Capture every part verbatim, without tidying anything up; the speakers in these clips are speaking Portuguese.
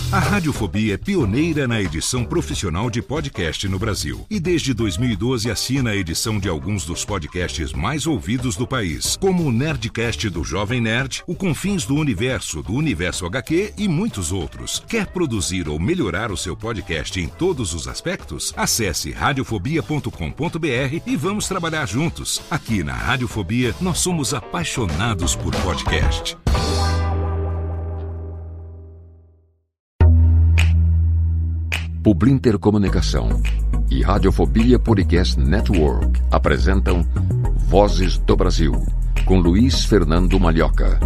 A Radiofobia é pioneira na edição profissional de podcast no Brasil. E desde dois mil e doze assina a edição de alguns dos podcasts mais ouvidos do país, como o Nerdcast do Jovem Nerd, o Confins do Universo, do Universo H Q e muitos outros. Quer produzir ou melhorar o seu podcast em todos os aspectos? Acesse radiofobia ponto com ponto b r e vamos trabalhar juntos. Aqui na Radiofobia, nós somos apaixonados por podcast. Publinter Comunicação e Radiofobia Podcast Network apresentam Vozes do Brasil, com Luiz Fernando Malhoca.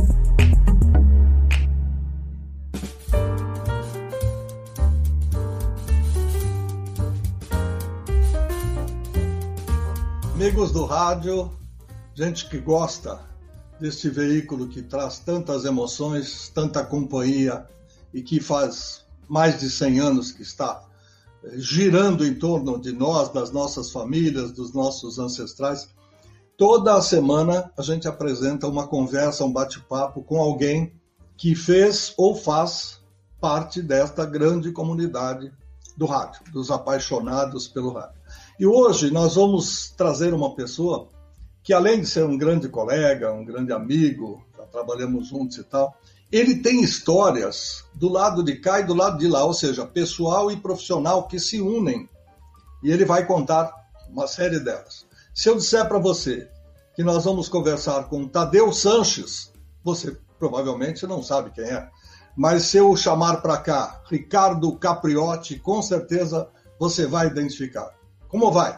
Amigos do rádio, gente que gosta deste veículo que traz tantas emoções, tanta companhia e que faz mais de cem anos que está girando em torno de nós, das nossas famílias, dos nossos ancestrais. Toda a semana a gente apresenta uma conversa, um bate-papo com alguém que fez ou faz parte desta grande comunidade do rádio, dos apaixonados pelo rádio. E hoje nós vamos trazer uma pessoa que, além de ser um grande colega, um grande amigo, já trabalhamos juntos e tal, ele tem histórias do lado de cá e do lado de lá, ou seja, pessoal e profissional que se unem. E ele vai contar uma série delas. Se eu disser para você que nós vamos conversar com Tadeu Sanches, você provavelmente não sabe quem é. Mas se eu chamar para cá Ricardo Capriotti, com certeza você vai identificar. Como vai?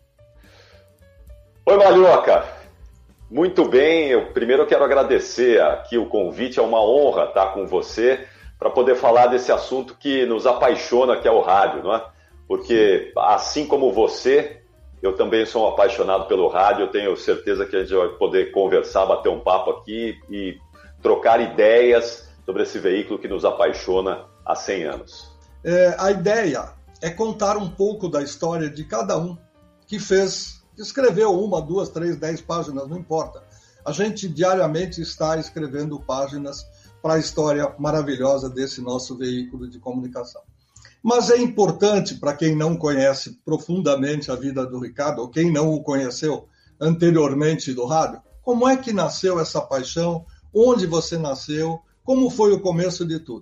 Oi, Malhoca. Muito bem, eu primeiro quero agradecer aqui o convite, é uma honra estar com você para poder falar desse assunto que nos apaixona, que é o rádio, não é? Porque assim como você, eu também sou um apaixonado pelo rádio, eu tenho certeza que a gente vai poder conversar, bater um papo aqui e trocar ideias sobre esse veículo que nos apaixona há cem anos. É, a ideia é contar um pouco da história de cada um que fez... Escreveu uma, duas, três, dez páginas, não importa. A gente diariamente está escrevendo páginas para a história maravilhosa desse nosso veículo de comunicação. Mas é importante, para quem não conhece profundamente a vida do Ricardo, ou quem não o conheceu anteriormente do rádio, como é que nasceu essa paixão, onde você nasceu, como foi o começo de tudo?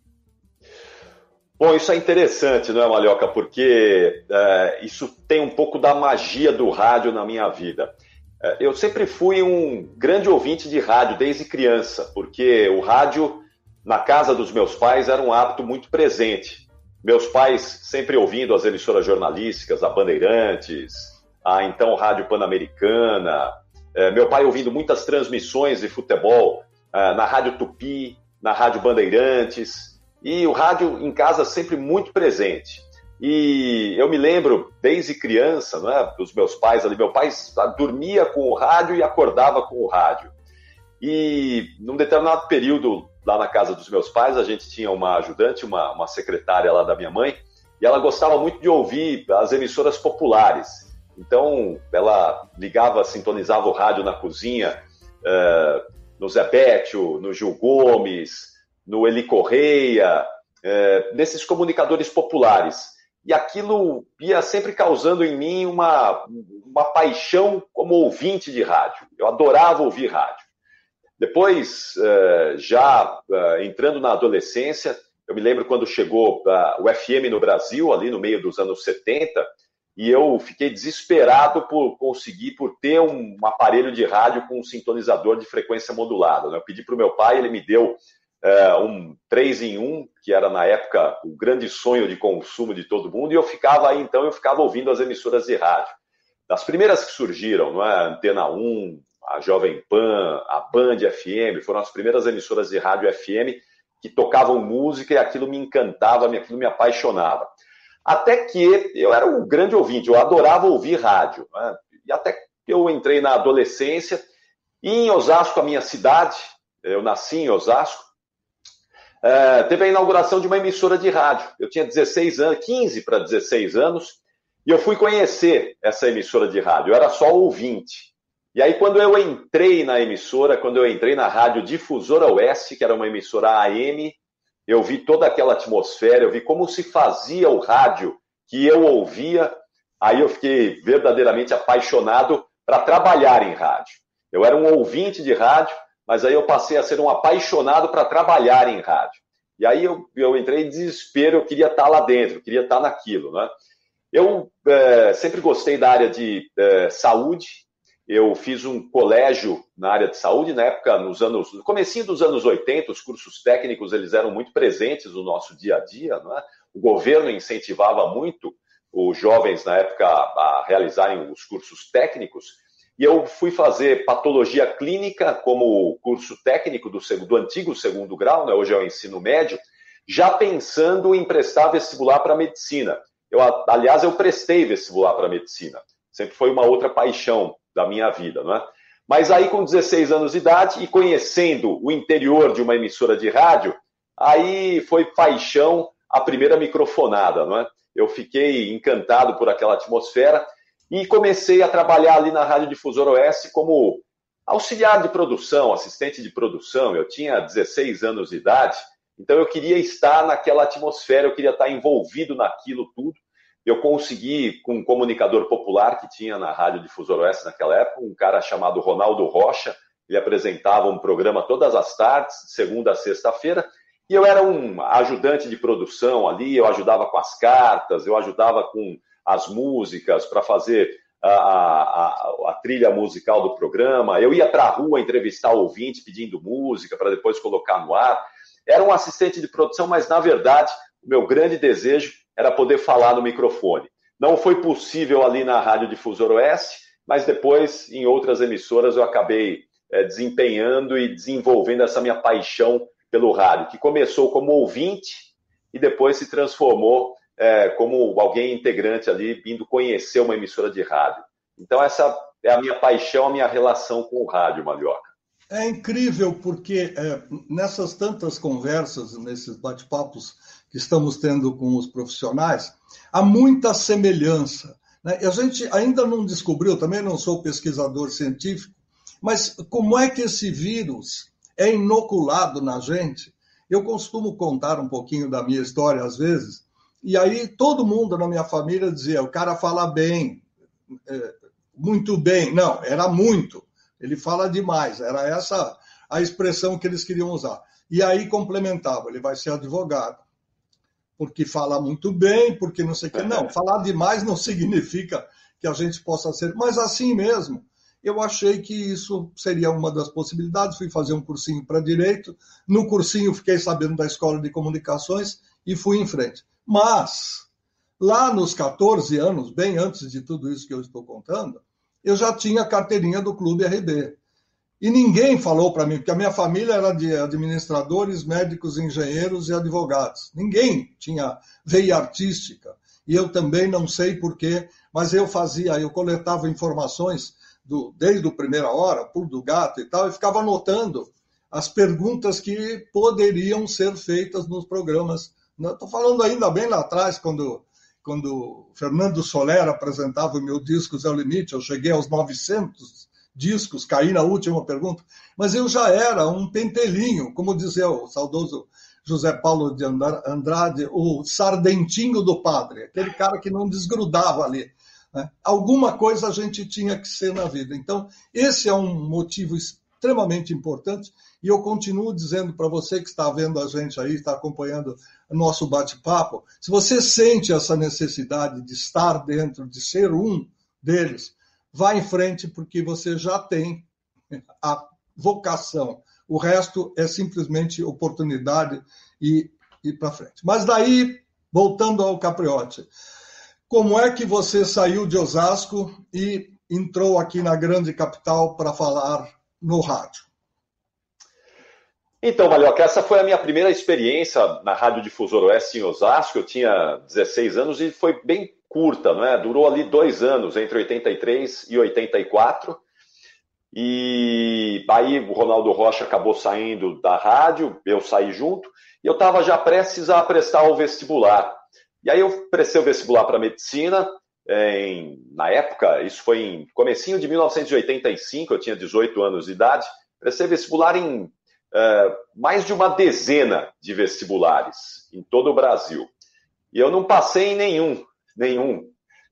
Bom, isso é interessante, não é, Malhoca? Porque é, isso tem um pouco da magia do rádio na minha vida. É, eu sempre fui um grande ouvinte de rádio desde criança, porque o rádio, na casa dos meus pais, era um hábito muito presente. Meus pais sempre ouvindo as emissoras jornalísticas, a Bandeirantes, a então Rádio Pan-Americana, é, meu pai ouvindo muitas transmissões de futebol é, na Rádio Tupi, na Rádio Bandeirantes. E o rádio em casa sempre muito presente. E eu me lembro, desde criança, né, dos meus pais ali, meu pai dormia com o rádio e acordava com o rádio. E num determinado período, lá na casa dos meus pais, a gente tinha uma ajudante, uma, uma secretária lá da minha mãe, e ela gostava muito de ouvir as emissoras populares. Então, ela ligava, sintonizava o rádio na cozinha, uh, no Zé Bétio, no Gil Gomes, no Eli Correia, é, nesses comunicadores populares. E aquilo ia sempre causando em mim uma, uma paixão como ouvinte de rádio. Eu adorava ouvir rádio. Depois, é, já é, entrando na adolescência, eu me lembro quando chegou é, o F M no Brasil, ali no meio dos anos setenta, e eu fiquei desesperado por conseguir, por ter um, um aparelho de rádio com um sintonizador de frequência modulada. Eu pedi para o meu pai, ele me deu Uh, um três em um, que era na época o grande sonho de consumo de todo mundo, e eu ficava aí, então, eu ficava ouvindo as emissoras de rádio. Das primeiras que surgiram, não é? Antena um, a Jovem Pan, a Band F M, foram as primeiras emissoras de rádio F M que tocavam música e aquilo me encantava, aquilo me apaixonava. Até que eu era um grande ouvinte, eu adorava ouvir rádio, né? E até que eu entrei na adolescência, e em Osasco, a minha cidade, eu nasci em Osasco, Uh, teve a inauguração de uma emissora de rádio. Eu tinha dezesseis anos, quinze para dezesseis anos, e eu fui conhecer essa emissora de rádio. Eu era só ouvinte. E aí, quando eu entrei na emissora, quando eu entrei na Rádio Difusora Oeste, que era uma emissora A M, eu vi toda aquela atmosfera, eu vi como se fazia o rádio que eu ouvia, aí eu fiquei verdadeiramente apaixonado para trabalhar em rádio. Eu era um ouvinte de rádio, mas aí eu passei a ser um apaixonado para trabalhar em rádio. E aí eu, eu entrei em desespero, eu queria estar lá dentro, eu queria estar naquilo, né? Eu é, sempre gostei da área de é, saúde. Eu fiz um colégio na área de saúde, na época, nos anos, no comecinho dos anos oitenta, os cursos técnicos eles eram muito presentes no nosso dia a dia, não é? O governo incentivava muito os jovens, na época, a realizarem os cursos técnicos, e eu fui fazer patologia clínica como curso técnico do, do antigo segundo grau, né? Hoje é o ensino médio, já pensando em prestar vestibular para medicina. Eu, aliás, eu prestei vestibular para medicina. Sempre foi uma outra paixão da minha vida, não é? Mas aí, com dezesseis anos de idade e conhecendo o interior de uma emissora de rádio, aí foi paixão a primeira microfonada, não é? Eu fiquei encantado por aquela atmosfera e comecei a trabalhar ali na Rádio Difusora Oeste como auxiliar de produção, assistente de produção. Eu tinha dezesseis anos de idade, então eu queria estar naquela atmosfera, eu queria estar envolvido naquilo tudo. Eu consegui, com um comunicador popular que tinha na Rádio Difusora Oeste naquela época, um cara chamado Ronaldo Rocha, ele apresentava um programa todas as tardes, de segunda a sexta-feira, e eu era um ajudante de produção ali, eu ajudava com as cartas, eu ajudava com as músicas para fazer a, a, a trilha musical do programa, eu ia para a rua entrevistar ouvintes pedindo música para depois colocar no ar. Era um assistente de produção, mas na verdade o meu grande desejo era poder falar no microfone. Não foi possível ali na Rádio Difusora Oeste, mas depois em outras emissoras eu acabei é, desempenhando e desenvolvendo essa minha paixão pelo rádio, que começou como ouvinte e depois se transformou é, como alguém integrante ali, indo conhecer uma emissora de rádio. Então essa é a minha paixão, a minha relação com o rádio, Malhoca. É incrível porque é, nessas tantas conversas, nesses bate-papos que estamos tendo com os profissionais, há muita semelhança, né? E a gente ainda não descobriu, também não sou pesquisador científico, mas como é que esse vírus é inoculado na gente? Eu costumo contar um pouquinho da minha história às vezes, e aí todo mundo na minha família dizia, o cara fala bem, é, muito bem. Não, era muito. Ele fala demais, era essa a expressão que eles queriam usar. E aí complementava, ele vai ser advogado, porque fala muito bem, porque não sei o que. Não, falar demais não significa que a gente possa ser, mas assim mesmo, eu achei que isso seria uma das possibilidades, fui fazer um cursinho para Direito, no cursinho fiquei sabendo da Escola de Comunicações e fui em frente. Mas, lá nos catorze anos, bem antes de tudo isso que eu estou contando, eu já tinha carteirinha do Clube R B. E ninguém falou para mim, porque a minha família era de administradores, médicos, engenheiros e advogados. Ninguém tinha veia artística. E eu também não sei porquê, mas eu fazia, eu coletava informações do, desde a primeira hora, pulo do gato e tal, e ficava anotando as perguntas que poderiam ser feitas nos programas. Estou falando ainda bem lá atrás, quando... Quando Fernando Soler apresentava o meu disco Zé o Limite, eu cheguei aos novecentos discos, caí na última pergunta, mas eu já era um pentelinho, como dizia o saudoso José Paulo de Andrade, o sardentinho do padre, aquele cara que não desgrudava ali, né? Alguma coisa a gente tinha que ser na vida. Então, esse é um motivo extremamente importante, e eu continuo dizendo para você que está vendo a gente aí, está acompanhando o nosso bate-papo, se você sente essa necessidade de estar dentro, de ser um deles, vá em frente, porque você já tem a vocação. O resto é simplesmente oportunidade e ir para frente. Mas daí, voltando ao Capriotti, como é que você saiu de Osasco e entrou aqui na grande capital para falar no rádio? Então, Malhoca, essa foi a minha primeira experiência na Rádio Difusora Oeste em Osasco. Eu tinha dezesseis anos e foi bem curta, né? Durou ali dois anos, entre oitenta e três e oitenta e quatro. E aí o Ronaldo Rocha acabou saindo da rádio, eu saí junto, e eu estava já prestes a prestar o vestibular. E aí eu prestei o vestibular para medicina, em, na época, isso foi em comecinho de mil novecentos e oitenta e cinco, eu tinha dezoito anos de idade, prestei vestibular em é, mais de uma dezena de vestibulares em todo o Brasil. E eu não passei em nenhum, nenhum.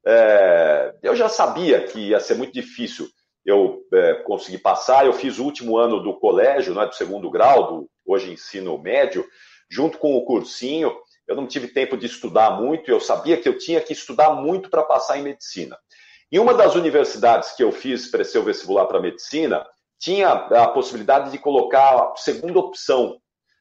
É, eu já sabia que ia ser muito difícil eu é, conseguir passar. Eu fiz o último ano do colégio, né, do segundo grau, do hoje ensino médio, junto com o cursinho. Eu não tive tempo de estudar muito, eu sabia que eu tinha que estudar muito para passar em medicina. Em uma das universidades que eu fiz, prestei o vestibular para medicina, tinha a possibilidade de colocar a segunda opção.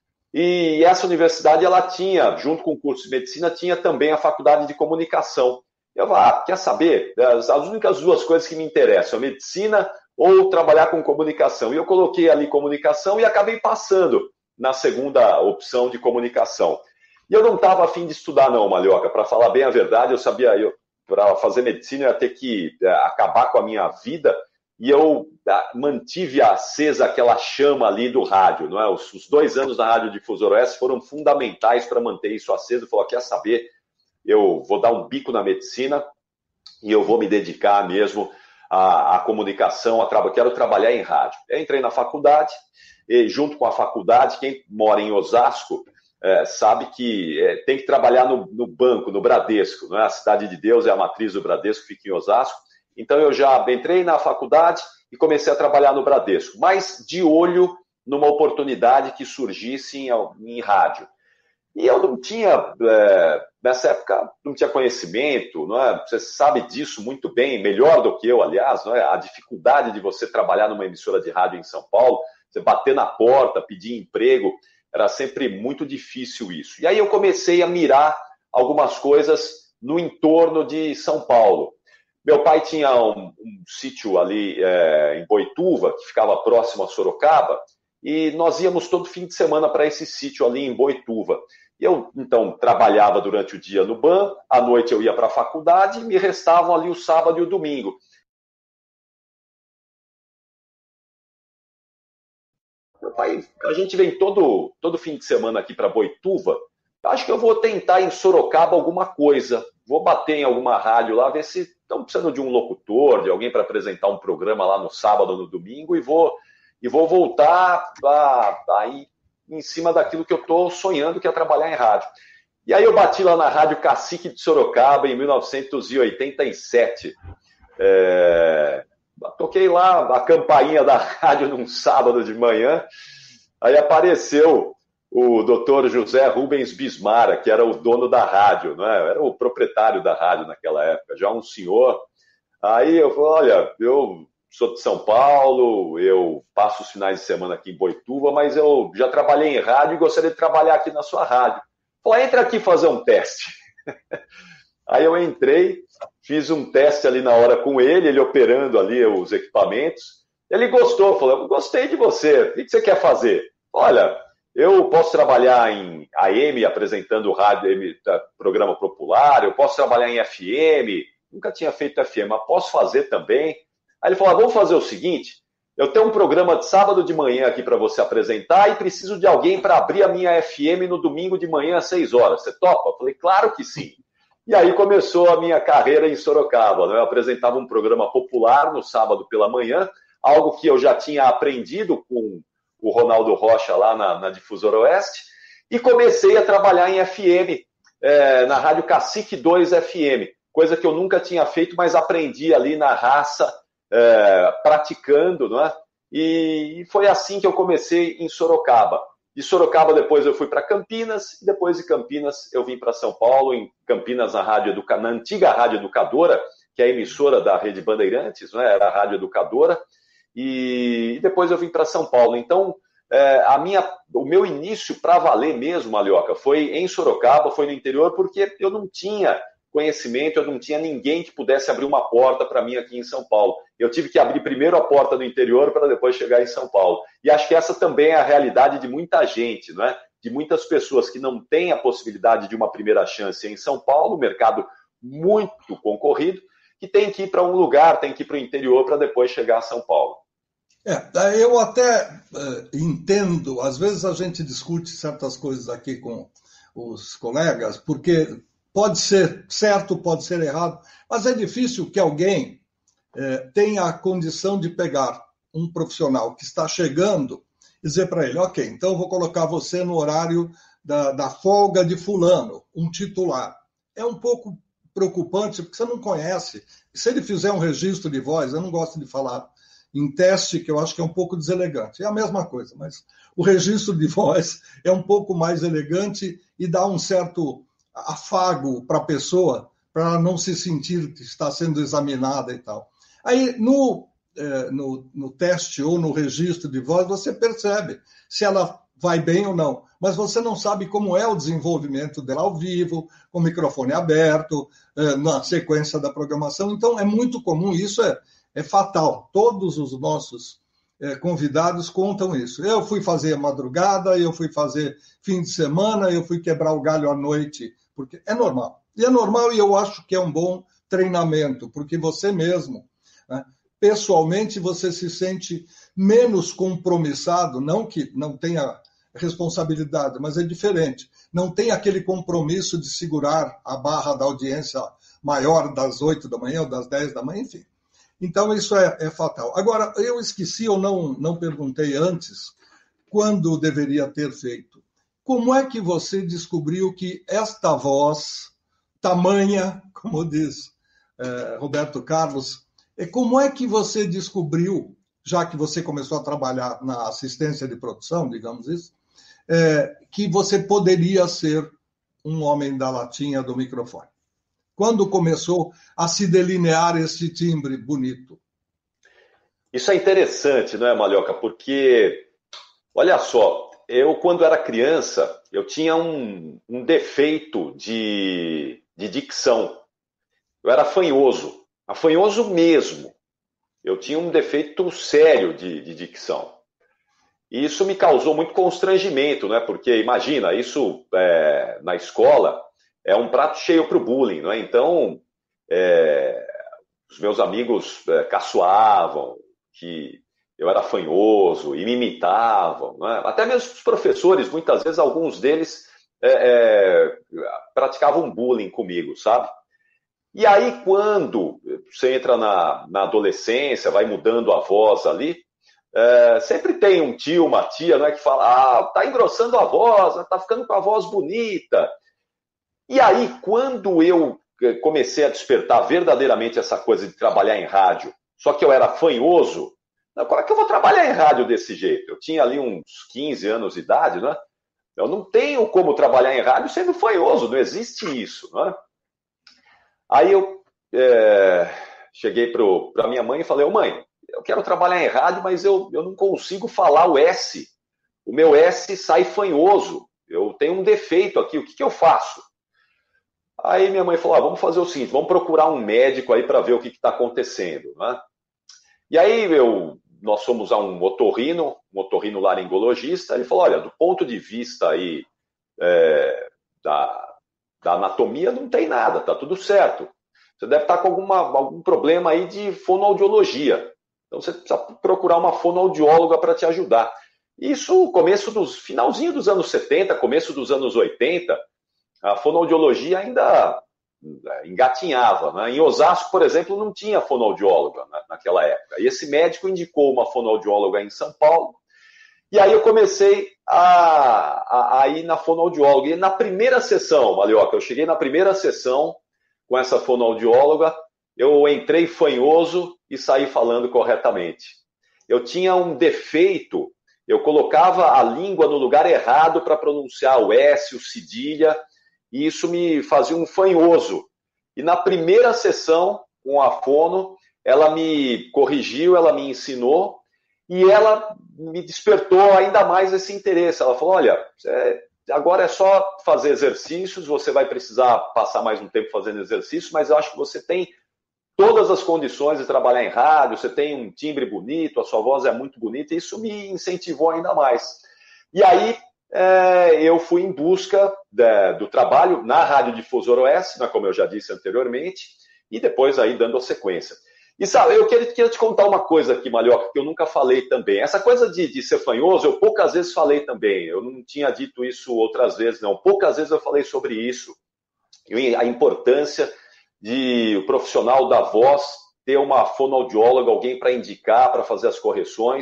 E essa universidade, ela tinha, junto com o curso de medicina, tinha também a faculdade de comunicação. Eu falei, ah, quer saber? As, as únicas duas coisas que me interessam, a medicina ou trabalhar com comunicação. E eu coloquei ali comunicação e acabei passando na segunda opção de comunicação. E eu não estava afim de estudar, não, Malhoca. Para falar bem a verdade, eu sabia, eu, para fazer medicina, eu ia ter que é, acabar com a minha vida. E eu a, mantive acesa aquela chama ali do rádio. Não é? os, os dois anos na Rádio Difusora Oeste foram fundamentais para manter isso aceso. Eu falei, quer saber? Eu vou dar um bico na medicina e eu vou me dedicar mesmo à, à comunicação. A tra... Quero trabalhar em rádio. Eu entrei na faculdade e, junto com a faculdade, quem mora em Osasco, É, sabe que é, tem que trabalhar no, no banco, no Bradesco, não é? A Cidade de Deus é a matriz do Bradesco, fica em Osasco. Então eu já entrei na faculdade e comecei a trabalhar no Bradesco, mas de olho numa oportunidade que surgisse em, em rádio. E eu não tinha, é, nessa época, não tinha conhecimento, não é? Você sabe disso muito bem, melhor do que eu, aliás, não é? A dificuldade de você trabalhar numa emissora de rádio em São Paulo, você bater na porta, pedir emprego. Era sempre muito difícil isso. E aí eu comecei a mirar algumas coisas no entorno de São Paulo. Meu pai tinha um, um sítio ali é, em Boituva, que ficava próximo a Sorocaba, e nós íamos todo fim de semana para esse sítio ali em Boituva. Eu, então, trabalhava durante o dia no banco, à noite eu ia para a faculdade, e me restavam ali o sábado e o domingo. Meu pai, a gente vem todo, todo fim de semana aqui para Boituva, acho que eu vou tentar em Sorocaba alguma coisa, vou bater em alguma rádio lá, ver se estão precisando de um locutor, de alguém para apresentar um programa lá no sábado ou no domingo, e vou, e vou voltar a, aí em cima daquilo que eu estou sonhando, que é trabalhar em rádio. E aí eu bati lá na Rádio Cacique de Sorocaba em mil novecentos e oitenta e sete. É... Toquei lá a campainha da rádio num sábado de manhã, aí apareceu o doutor José Rubens Bismara, que era o dono da rádio, não é? Era o proprietário da rádio naquela época, já um senhor. Aí eu falei, olha, eu sou de São Paulo, eu passo os finais de semana aqui em Boituva, mas eu já trabalhei em rádio e gostaria de trabalhar aqui na sua rádio. Falei, entra aqui fazer um teste. Aí eu entrei, fiz um teste ali na hora com ele, ele operando ali os equipamentos. Ele gostou, falou, gostei de você, o que você quer fazer? Olha, eu posso trabalhar em A M, apresentando rádio, programa popular, eu posso trabalhar em F M, nunca tinha feito F M, mas posso fazer também. Aí ele falou, vamos fazer o seguinte, eu tenho um programa de sábado de manhã aqui para você apresentar e preciso de alguém para abrir a minha F M no domingo de manhã às seis horas. Você topa? Eu falei, claro que sim. E aí começou a minha carreira em Sorocaba. Né? Eu apresentava um programa popular no sábado pela manhã, algo que eu já tinha aprendido com o Ronaldo Rocha lá na, na Difusora Oeste, e comecei a trabalhar em F M, é, na Rádio Cacique dois F M, coisa que eu nunca tinha feito, mas aprendi ali na raça, é, praticando, não é? E foi assim que eu comecei em Sorocaba. De Sorocaba, depois eu fui para Campinas, e depois de Campinas eu vim para São Paulo, em Campinas, na, Rádio Educa... na antiga Rádio Educadora, que é a emissora da Rede Bandeirantes, né? Era a Rádio Educadora, e depois eu vim para São Paulo. Então, é, a minha, o meu início para valer mesmo, Malhoca, foi em Sorocaba, foi no interior, porque eu não tinha conhecimento, eu não tinha ninguém que pudesse abrir uma porta para mim aqui em São Paulo. Eu tive que abrir primeiro a porta do interior para depois chegar em São Paulo. E acho que essa também é a realidade de muita gente, não é? De muitas pessoas que não têm a possibilidade de uma primeira chance em São Paulo, mercado muito concorrido, que tem que ir para um lugar, tem que ir para o interior para depois chegar a São Paulo. É, eu até uh, entendo, às vezes a gente discute certas coisas aqui com os colegas, porque pode ser certo, pode ser errado, mas é difícil que alguém eh, tenha a condição de pegar um profissional que está chegando dizer para ele, ok, então eu vou colocar você no horário da, da folga de fulano, um titular. É um pouco preocupante, porque você não conhece. Se ele fizer um registro de voz, eu não gosto de falar em teste, que eu acho que é um pouco deselegante. É a mesma coisa, mas o registro de voz é um pouco mais elegante e dá um certo afago para a pessoa, para ela não se sentir que está sendo examinada e tal. Aí, no, eh, no, no teste ou no registro de voz, você percebe se ela vai bem ou não, mas você não sabe como é o desenvolvimento dela ao vivo, com o microfone aberto, eh, na sequência da programação. Então, é muito comum, isso é, é fatal. Todos os nossos eh, convidados contam isso. Eu fui fazer madrugada, eu fui fazer fim de semana, eu fui quebrar o galho à noite, porque é normal. E é normal e eu acho que é um bom treinamento, porque você mesmo, né, pessoalmente, você se sente menos compromissado, não que não tenha responsabilidade, mas é diferente. Não tem aquele compromisso de segurar a barra da audiência maior das oito da manhã ou das dez da manhã, enfim. Então, isso é, é fatal. Agora, eu esqueci ou não, não perguntei antes quando deveria ter feito. Como é que você descobriu que esta voz, tamanha, como diz eh, Roberto Carlos, é como é que você descobriu, já que você começou a trabalhar na assistência de produção, digamos isso, é, que você poderia ser um homem da latinha do microfone? Quando começou a se delinear esse timbre bonito? Isso é interessante, não é, Malhoca? Porque, olha só, eu quando era criança, eu tinha um, um defeito de, de dicção. Eu era fanhoso, fanhoso mesmo. Eu tinha um defeito sério de, de dicção. E isso me causou muito constrangimento, né? Porque, imagina, isso é, na escola é um prato cheio para o bullying, não é? Então, é, os meus amigos é, caçoavam que eu era fanhoso e me imitavam, não é? Até mesmo os professores, muitas vezes, alguns deles é, é, praticavam bullying comigo, sabe? E aí, quando você entra na, na adolescência, vai mudando a voz ali, é, sempre tem um tio, uma tia, né, que fala, ah, tá engrossando a voz, tá ficando com a voz bonita. E aí, quando eu comecei a despertar verdadeiramente essa coisa de trabalhar em rádio, só que eu era fanhoso, como é que eu vou trabalhar em rádio desse jeito? Eu tinha ali uns quinze anos de idade, né? Eu não tenho como trabalhar em rádio sendo fanhoso, não existe isso, né? Aí eu é, cheguei para a minha mãe e falei, ô mãe, eu quero trabalhar em rádio, mas eu, eu não consigo falar o S. O meu S sai fanhoso. Eu tenho um defeito aqui, o que, que eu faço? Aí minha mãe falou, ah, vamos fazer o seguinte, vamos procurar um médico aí para ver o que está acontecendo, né? E aí eu, nós fomos a um otorrino, um otorrino-laringologista, ele falou, olha, do ponto de vista aí é, da... da anatomia não tem nada, tá tudo certo. Você deve estar com alguma, algum problema aí de fonoaudiologia. Então você precisa procurar uma fonoaudióloga para te ajudar. Isso, começo dos, finalzinho dos anos setenta, começo dos anos oitenta, a fonoaudiologia ainda engatinhava, né? Em Osasco, por exemplo, não tinha fonoaudióloga naquela época. E esse médico indicou uma fonoaudióloga em São Paulo. E aí eu comecei a, a, a ir na fonoaudióloga. E na primeira sessão, Malhoca, eu cheguei na primeira sessão com essa fonoaudióloga, eu entrei fanhoso e saí falando corretamente. Eu tinha um defeito, eu colocava a língua no lugar errado para pronunciar o S, o cedilha, e isso me fazia um fanhoso. E na primeira sessão com a fono, ela me corrigiu, ela me ensinou, e ela me despertou ainda mais esse interesse. Ela falou, olha, agora é só fazer exercícios, você vai precisar passar mais um tempo fazendo exercícios, mas eu acho que você tem todas as condições de trabalhar em rádio, você tem um timbre bonito, a sua voz é muito bonita, e isso me incentivou ainda mais. E aí é, eu fui em busca de, do trabalho na Rádio Difusora Oeste, né, como eu já disse anteriormente, e depois aí dando a sequência. E sabe, eu queria, queria te contar uma coisa aqui, Malhoca, que eu nunca falei também. Essa coisa de, de ser fanhoso, eu poucas vezes falei também. Eu não tinha dito isso outras vezes, não. Poucas vezes eu falei sobre isso. E a importância de o profissional da voz ter uma fonoaudióloga, alguém para indicar, para fazer as correções.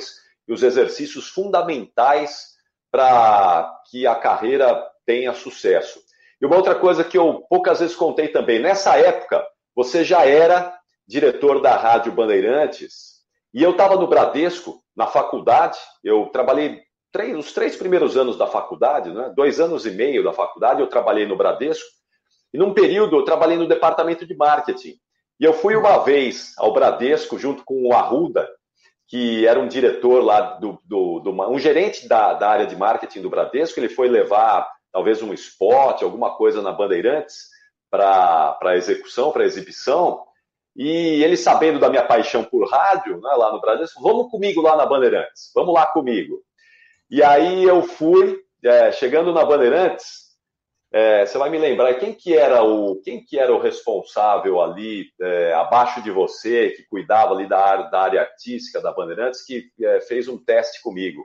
e os exercícios fundamentais para que a carreira tenha sucesso. E uma outra coisa que eu poucas vezes contei também, nessa época, você já era diretor da Rádio Bandeirantes, e eu estava no Bradesco, na faculdade, eu trabalhei três, os três primeiros anos da faculdade, né? dois anos e meio da faculdade, eu trabalhei no Bradesco, e num período eu trabalhei no departamento de marketing. E eu fui uma vez ao Bradesco, junto com o Arruda, que era um diretor lá, do, do, do um gerente da, da área de marketing do Bradesco, ele foi levar talvez um spot, alguma coisa na Bandeirantes, para execução, para exibição, e ele, sabendo da minha paixão por rádio, né, lá no Bradesco, vamos comigo lá na Bandeirantes, vamos lá comigo. E aí eu fui, é, chegando na Bandeirantes, é, você vai me lembrar, quem que era o, quem que era o responsável ali, é, abaixo de você, que cuidava ali da área, da área artística da Bandeirantes, que é, fez um teste comigo?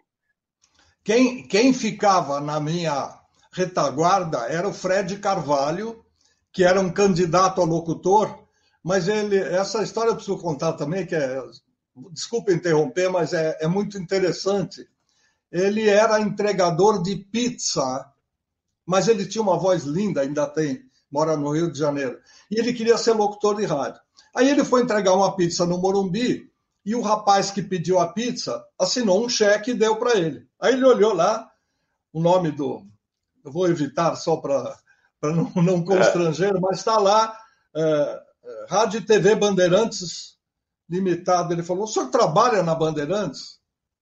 Quem, quem ficava na minha retaguarda era o Fred Carvalho, que era um candidato a locutor, mas ele, essa história eu preciso contar também, que é, desculpa interromper, mas é, é muito interessante. Ele era entregador de pizza, mas ele tinha uma voz linda, ainda tem, mora no Rio de Janeiro, e ele queria ser locutor de rádio. Aí ele foi entregar uma pizza no Morumbi, e o rapaz que pediu a pizza assinou um cheque e deu para ele. Aí ele olhou lá, o nome do... Eu vou evitar só para não, não constranger, mas está lá, é, Rádio e T V Bandeirantes Limitado. Ele falou, o senhor trabalha na Bandeirantes?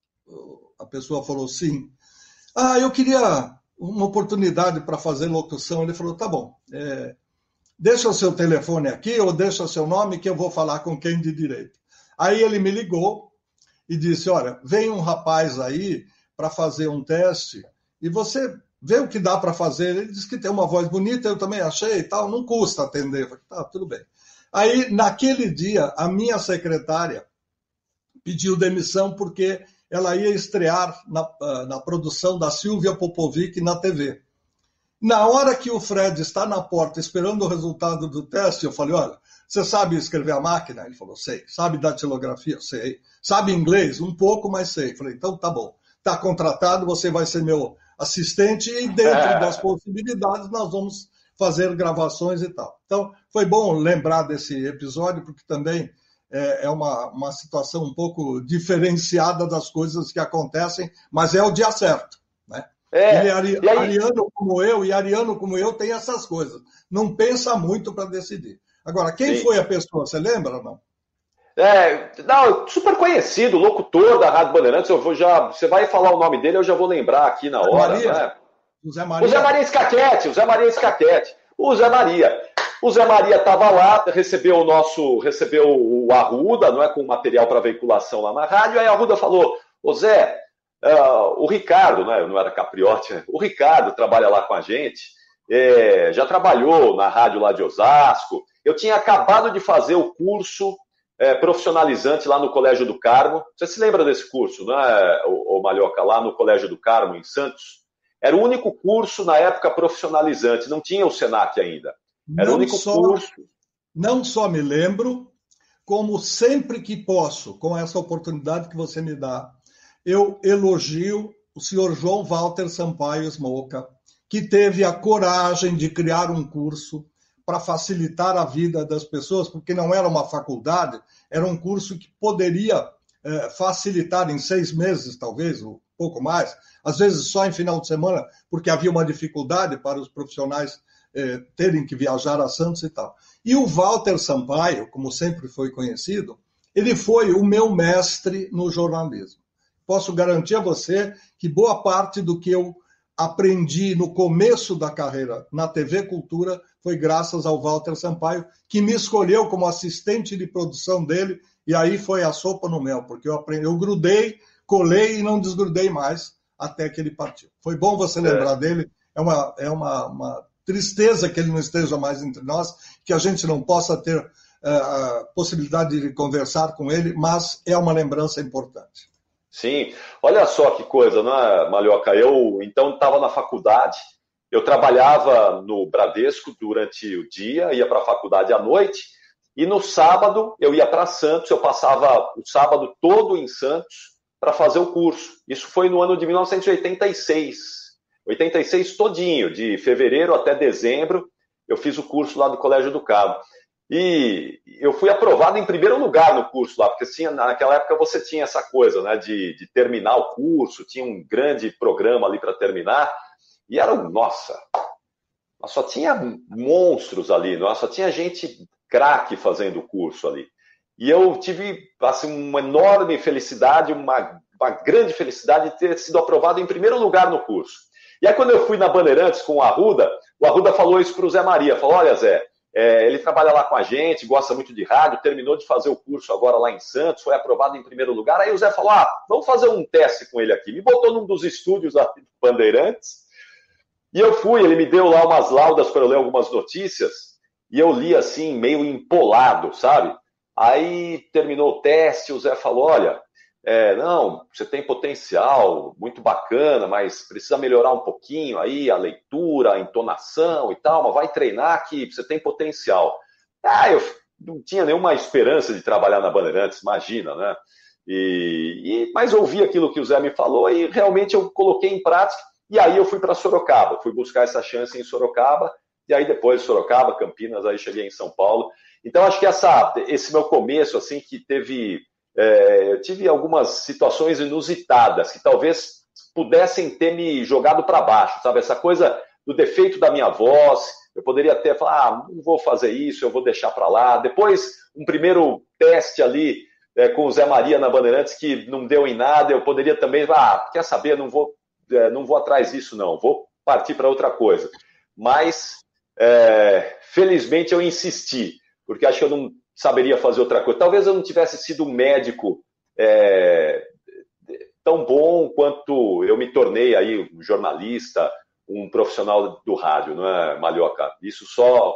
A pessoa falou, sim. Ah, eu queria uma oportunidade para fazer locução. Ele falou, tá bom, é, deixa o seu telefone aqui ou deixa o seu nome que eu vou falar com quem de direito. Aí ele me ligou e disse, olha, vem um rapaz aí para fazer um teste e você vê o que dá para fazer. Ele disse que tem uma voz bonita, eu também achei e tal, não custa atender. Eu falei, tá, tudo bem. Aí, naquele dia, a minha secretária pediu demissão porque ela ia estrear na, na produção da Silvia Popovic na T V. Na hora que o Fred está na porta esperando o resultado do teste, eu falei, olha, você sabe escrever a máquina? Ele falou, sei. Sabe datilografia? Sei. Sabe inglês? Um pouco, mas sei. Eu falei, então tá bom. Está contratado, você vai ser meu assistente e dentro das possibilidades nós vamos fazer gravações e tal. Então, foi bom lembrar desse episódio, porque também é uma, uma situação um pouco diferenciada das coisas que acontecem, mas é o dia certo, né? É, Ele é ari, aí... ariano como eu, e ariano como eu tem essas coisas. Não pensa muito para decidir. Agora, quem Sim. foi a pessoa? Você lembra ou não? É, não, super conhecido, locutor da Rádio Bandeirantes. Eu vou já, você vai falar o nome dele, eu já vou lembrar aqui na hora. Maria, né? o Zé Maria. O Zé Maria Escaquete, o Zé Maria Escaquete. O Zé Maria. O Zé Maria estava lá, recebeu o nosso, recebeu o Arruda, não é, com material para veiculação lá na rádio. Aí a Arruda falou: ô Zé, uh, o Ricardo, né, não era Capriotti, né? O Ricardo trabalha lá com a gente, é, já trabalhou na rádio lá de Osasco. Eu tinha acabado de fazer o curso é, profissionalizante lá no Colégio do Carmo. Você se lembra desse curso, né, o, o Malhoca, lá no Colégio do Carmo, em Santos? Era o único curso na época profissionalizante, não tinha o Senac ainda. Era não o único só, curso. Não só me lembro, como sempre que posso, com essa oportunidade que você me dá, eu elogio o senhor João Walter Sampaio Smoca, que teve a coragem de criar um curso para facilitar a vida das pessoas, porque não era uma faculdade, era um curso que poderia é, facilitar em seis meses, talvez, ou pouco mais, às vezes só em final de semana, porque havia uma dificuldade para os profissionais eh, terem que viajar a Santos e tal. E o Walter Sampaio, como sempre foi conhecido, ele foi o meu mestre no jornalismo. Posso garantir a você que boa parte do que eu aprendi no começo da carreira na T V Cultura foi graças ao Walter Sampaio, que me escolheu como assistente de produção dele, e aí foi a sopa no mel, porque eu aprendi, eu grudei, colei e não desgrudei mais até que ele partiu. Foi bom você lembrar é. dele, é, uma, é uma, uma tristeza que ele não esteja mais entre nós, que a gente não possa ter uh, a possibilidade de conversar com ele, mas é uma lembrança importante. Sim, olha só que coisa, né, Malhoca? Eu, então, estava na faculdade, eu trabalhava no Bradesco durante o dia, ia para a faculdade à noite, e no sábado eu ia para Santos, eu passava o sábado todo em Santos, para fazer o curso. Isso foi no ano de mil novecentos e oitenta e seis. oitenta e seis todinho, de fevereiro até dezembro, eu fiz o curso lá do Colégio do Carmo. E eu fui aprovado em primeiro lugar no curso lá, porque assim, naquela época você tinha essa coisa, né, de, de terminar o curso, tinha um grande programa ali para terminar, e era um, nossa, só tinha monstros ali, só tinha gente craque fazendo o curso ali. E eu tive assim, uma enorme felicidade, uma, uma grande felicidade de ter sido aprovado em primeiro lugar no curso. E aí quando eu fui na Bandeirantes com o Arruda, o Arruda falou isso para o Zé Maria, falou, olha Zé, É, ele trabalha lá com a gente, gosta muito de rádio, terminou de fazer o curso agora lá em Santos, foi aprovado em primeiro lugar. Aí o Zé falou, ah, vamos fazer um teste com ele aqui. Me botou num dos estúdios lá de Bandeirantes, e eu fui, ele me deu lá umas laudas para eu ler algumas notícias, e eu li assim, meio empolado, sabe? Aí terminou o teste, o Zé falou, olha, é, não, você tem potencial, muito bacana, mas precisa melhorar um pouquinho aí a leitura, a entonação e tal, mas vai treinar que você tem potencial. Ah, eu não tinha nenhuma esperança de trabalhar na Bandeirantes, imagina, né? E, e, mas ouvi aquilo que o Zé me falou e realmente eu coloquei em prática, e aí eu fui para Sorocaba, fui buscar essa chance em Sorocaba, e aí depois Sorocaba, Campinas, aí cheguei em São Paulo. Então acho que essa, esse meu começo, assim, que teve... É, eu tive algumas situações inusitadas que talvez pudessem ter me jogado para baixo, sabe? Essa coisa do defeito da minha voz, eu poderia até falar, ah, não vou fazer isso, eu vou deixar para lá. Depois, um primeiro teste ali é, com o Zé Maria na Bandeirantes que não deu em nada, eu poderia também, ah, quer saber, não vou, é, não vou atrás disso não, vou partir para outra coisa. Mas, é, felizmente, eu insisti, porque acho que eu não saberia fazer outra coisa. Talvez eu não tivesse sido um médico é, tão bom quanto eu me tornei aí um jornalista, um profissional do rádio, não é, Malhoca? Isso só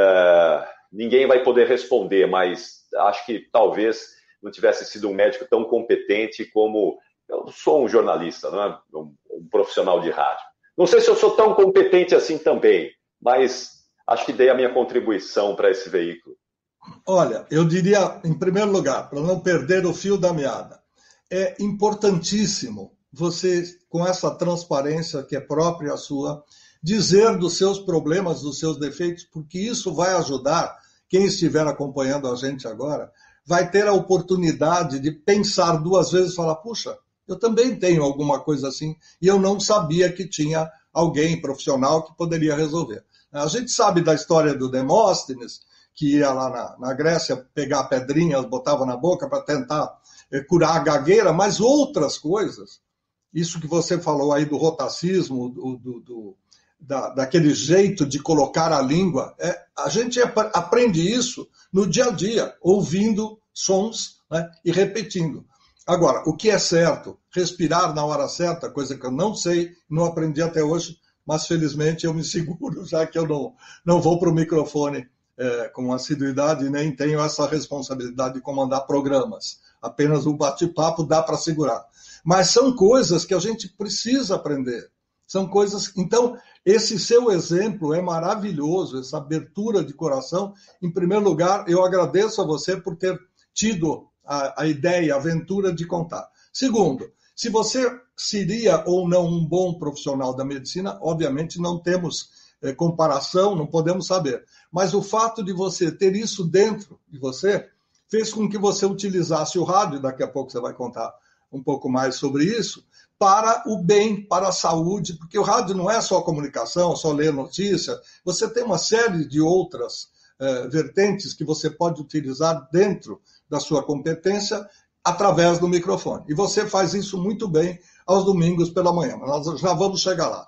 é, ninguém vai poder responder, mas acho que talvez não tivesse sido um médico tão competente como eu sou um jornalista, não é? um, um profissional de rádio. Não sei se eu sou tão competente assim também, mas acho que dei a minha contribuição para esse veículo. Olha, eu diria, em primeiro lugar, para não perder o fio da meada, é importantíssimo você, com essa transparência que é própria sua, dizer dos seus problemas, dos seus defeitos, porque isso vai ajudar, quem estiver acompanhando a gente agora, vai ter a oportunidade de pensar duas vezes e falar, puxa, eu também tenho alguma coisa assim, e eu não sabia que tinha alguém profissional que poderia resolver. A gente sabe da história do Demóstenes, que ia lá na, na Grécia pegar pedrinhas, botava na boca para tentar é, curar a gagueira, mas outras coisas, isso que você falou aí do rotacismo, do, do, do, da, daquele jeito de colocar a língua, é, a gente aprende isso no dia a dia, ouvindo sons, né, e repetindo. Agora, o que é certo? Respirar na hora certa, coisa que eu não sei, não aprendi até hoje, mas felizmente eu me seguro, já que eu não, não vou para o microfone É, com assiduidade, nem tenho essa responsabilidade de comandar programas. Apenas o bate-papo dá para segurar. Mas são coisas que a gente precisa aprender. São coisas... Então, esse seu exemplo é maravilhoso, essa abertura de coração. Em primeiro lugar, eu agradeço a você por ter tido a, a ideia, a aventura de contar. Segundo, se você seria ou não um bom profissional da medicina, obviamente não temos é, comparação, não podemos saber. Mas o fato de você ter isso dentro de você fez com que você utilizasse o rádio, daqui a pouco você vai contar um pouco mais sobre isso, para o bem, para a saúde, porque o rádio não é só comunicação, só ler notícia, você tem uma série de outras eh, vertentes que você pode utilizar dentro da sua competência através do microfone. E você faz isso muito bem aos domingos pela manhã, mas nós já vamos chegar lá.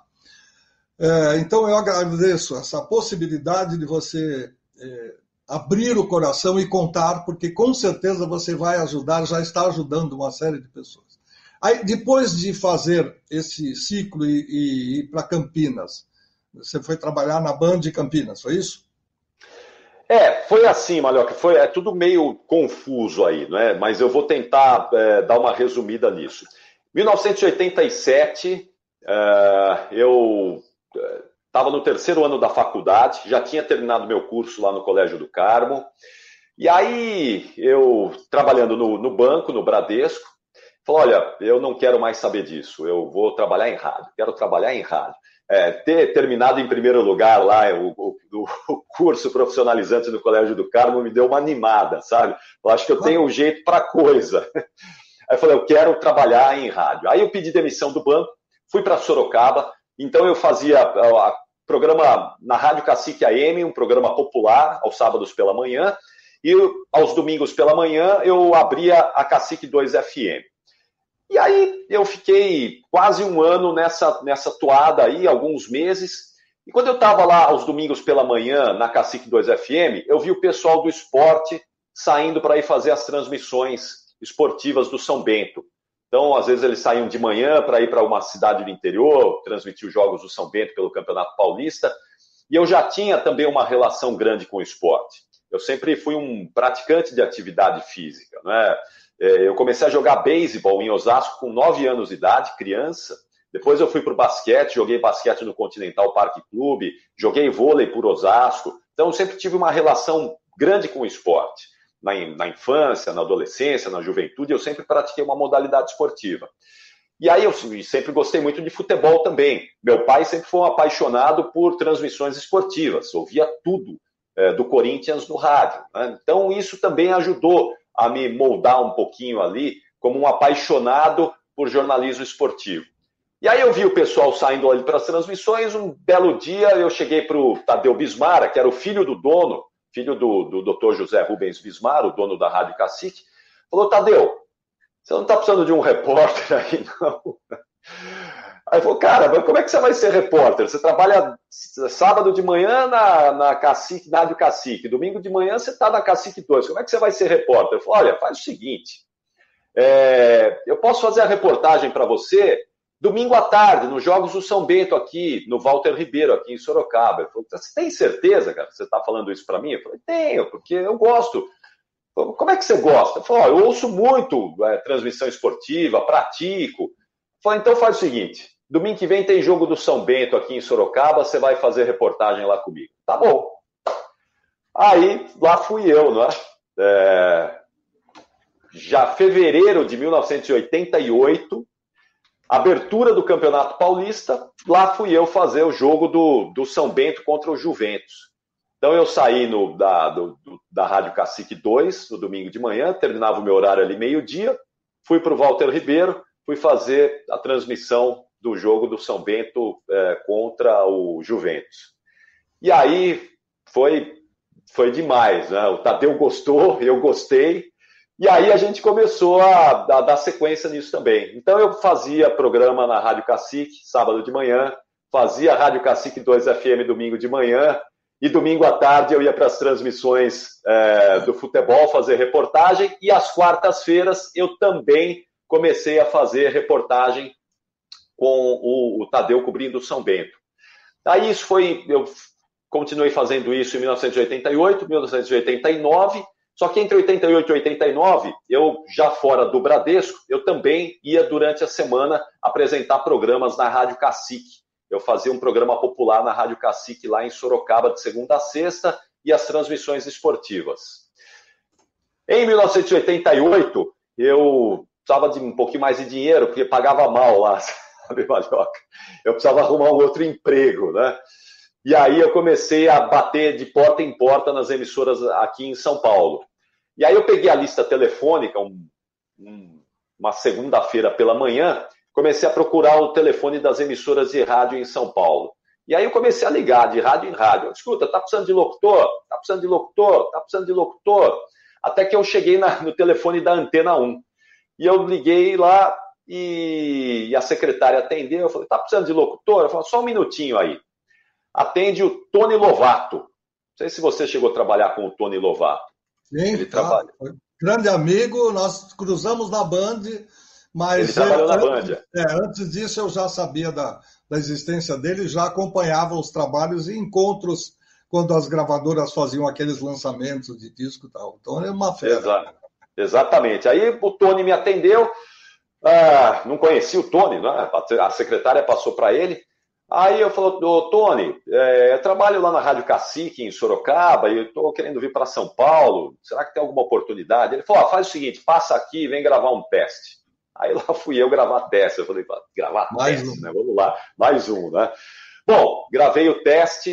É, então eu agradeço essa possibilidade de você é, abrir o coração e contar, porque com certeza você vai ajudar, já está ajudando uma série de pessoas. Aí, depois de fazer esse ciclo e, e ir para Campinas, você foi trabalhar na Band de Campinas, foi isso? É, foi assim, Malhoca, foi, é tudo meio confuso aí, né? Mas eu vou tentar é, dar uma resumida nisso. mil novecentos e oitenta e sete, é, eu... estava no terceiro ano da faculdade, já tinha terminado meu curso lá no Colégio do Carmo, e aí eu, trabalhando no, no banco, no Bradesco, Falou, olha, eu não quero mais saber disso, eu vou trabalhar em rádio, quero trabalhar em rádio. É, ter terminado em primeiro lugar lá o, o, o curso profissionalizante no Colégio do Carmo me deu uma animada, sabe? Eu acho que eu tenho um jeito para coisa. Aí eu falei, eu quero trabalhar em rádio. Aí eu pedi demissão do banco, fui para Sorocaba, então eu fazia a, a, programa na Rádio Cacique A M, um programa popular, aos sábados pela manhã, e aos domingos pela manhã eu abria a Cacique dois F M. E aí eu fiquei quase um ano nessa, nessa toada aí, alguns meses, e quando eu estava lá aos domingos pela manhã na Cacique dois F M, eu vi o pessoal do esporte saindo para ir fazer as transmissões esportivas do São Bento. Então, às vezes eles saíam de manhã para ir para uma cidade do interior, transmitir os jogos do São Bento pelo Campeonato Paulista, e eu já tinha também uma relação grande com o esporte. Eu sempre fui um praticante de atividade física, né? Eu comecei a jogar beisebol em Osasco com nove anos de idade, criança. Depois eu fui para o basquete, joguei basquete no Continental Parque Clube, joguei vôlei por Osasco. Então eu sempre tive uma relação grande com o esporte. Na, na infância, na adolescência, na juventude, eu sempre pratiquei uma modalidade esportiva. E aí eu sempre gostei muito de futebol também. Meu pai sempre foi um apaixonado por transmissões esportivas, ouvia tudo é, do Corinthians no rádio, né? Então isso também ajudou a me moldar um pouquinho ali como um apaixonado por jornalismo esportivo. E aí eu vi o pessoal saindo ali para as transmissões, um belo dia eu cheguei para o Tadeu Bismara, que era o filho do dono, filho do, do doutor José Rubens Bismara, o dono da Rádio Cacique, falou, Tadeu, você não está precisando de um repórter aí, não? Aí falou, cara, mas como é que você vai ser repórter? Você trabalha sábado de manhã na, na Cacique, na Rádio Cacique, domingo de manhã você está na Cacique dois, como é que você vai ser repórter? Eu falei, olha, faz o seguinte, é, eu posso fazer a reportagem para você domingo à tarde, nos Jogos do São Bento aqui, no Walter Ribeiro, aqui em Sorocaba. Ele falou, você tem certeza, cara, que você está falando isso para mim? Eu falei, tenho, porque eu gosto. Falei, como é que você gosta? Eu falei, oh, eu ouço muito é, transmissão esportiva, pratico. Eu falei, então faz o seguinte, domingo que vem tem jogo do São Bento aqui em Sorocaba, você vai fazer reportagem lá comigo. Tá bom. Aí, lá fui eu, não é? é já fevereiro de mil novecentos e oitenta e oito, abertura do Campeonato Paulista, lá fui eu fazer o jogo do, do São Bento contra o Juventus. Então eu saí no, da, do, da Rádio Cacique dois, no domingo de manhã, terminava o meu horário ali meio-dia, fui para o Walter Ribeiro, fui fazer a transmissão do jogo do São Bento é, contra o Juventus. E aí foi, foi demais, né? O Tadeu gostou, eu gostei, e aí a gente começou a, a dar sequência nisso também. Então eu fazia programa na Rádio Cacique, sábado de manhã, fazia Rádio Cacique dois F M domingo de manhã, e domingo à tarde eu ia para as transmissões é, do futebol, fazer reportagem, e às quartas-feiras eu também comecei a fazer reportagem com o, o Tadeu cobrindo o São Bento. Aí isso foi, eu continuei fazendo isso em mil novecentos e oitenta e oito, mil novecentos e oitenta e nove, só que entre oitenta e oito e oitenta e nove, eu já fora do Bradesco, eu também ia durante a semana apresentar programas na Rádio Cacique. Eu fazia um programa popular na Rádio Cacique lá em Sorocaba de segunda a sexta e as transmissões esportivas. Em mil novecentos e oitenta e oito, eu precisava de um pouquinho mais de dinheiro, porque pagava mal lá, sabe, Malhoca? Eu precisava arrumar um outro emprego, né? E aí eu comecei a bater de porta em porta nas emissoras aqui em São Paulo. E aí eu peguei a lista telefônica, um, um, uma segunda-feira pela manhã, comecei a procurar o telefone das emissoras de rádio em São Paulo. E aí eu comecei a ligar de rádio em rádio. Escuta, tá precisando de locutor? Tá precisando de locutor? Tá precisando de locutor? Até que eu cheguei na, no telefone da Antena um. E eu liguei lá e, e a secretária atendeu. Eu falei, tá precisando de locutor? Eu falei, só um minutinho aí. Atende o Tony Lovato. Não sei se você chegou a trabalhar com o Tony Lovato. Sim, ele tá. Trabalha. Grande amigo, nós cruzamos na Band, mas ele trabalhou é, na antes, Band. É, antes disso eu já sabia da, da existência dele, já acompanhava os trabalhos e encontros quando as gravadoras faziam aqueles lançamentos de disco e tal. Então é uma fera. Exato. Exatamente. Aí o Tony me atendeu, ah, não conhecia o Tony, né? A secretária passou para ele. Aí eu falei, ô Tony, é, eu trabalho lá na Rádio Cacique, em Sorocaba, e eu estou querendo vir para São Paulo, será que tem alguma oportunidade? Ele falou, ah, faz o seguinte, passa aqui e vem gravar um teste. Aí lá fui eu gravar teste. Eu falei, gravar mais teste, um. né? Vamos lá, mais um, né? Bom, gravei o teste,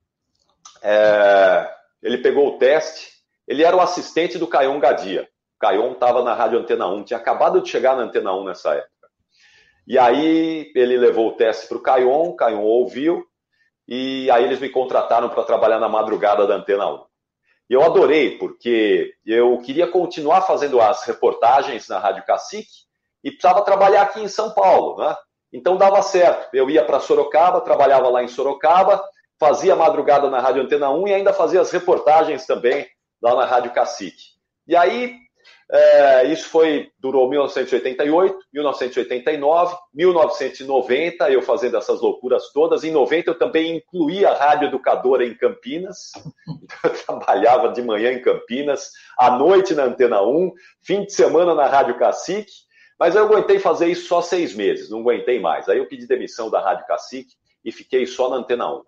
é... ele pegou o teste, ele era o assistente do Caion Gadia. O Caion estava na Rádio Antena um, tinha acabado de chegar na Antena um nessa época. E aí ele levou o teste para o Caion, o Caion ouviu, e aí eles me contrataram para trabalhar na madrugada da Antena um. E eu adorei, porque eu queria continuar fazendo as reportagens na Rádio Cacique e precisava trabalhar aqui em São Paulo, né? Então dava certo. Eu ia para Sorocaba, trabalhava lá em Sorocaba, fazia madrugada na Rádio Antena um e ainda fazia as reportagens também lá na Rádio Cacique. E aí, é, isso foi, durou mil novecentos e oitenta e oito, mil novecentos e oitenta e nove, mil novecentos e noventa, eu fazendo essas loucuras todas. Em noventa eu também incluí a Rádio Educadora em Campinas. Eu trabalhava de manhã em Campinas, à noite na Antena um, fim de semana na Rádio Cacique. Mas eu aguentei fazer isso só seis meses, não aguentei mais. Aí eu pedi demissão da Rádio Cacique e fiquei só na Antena um.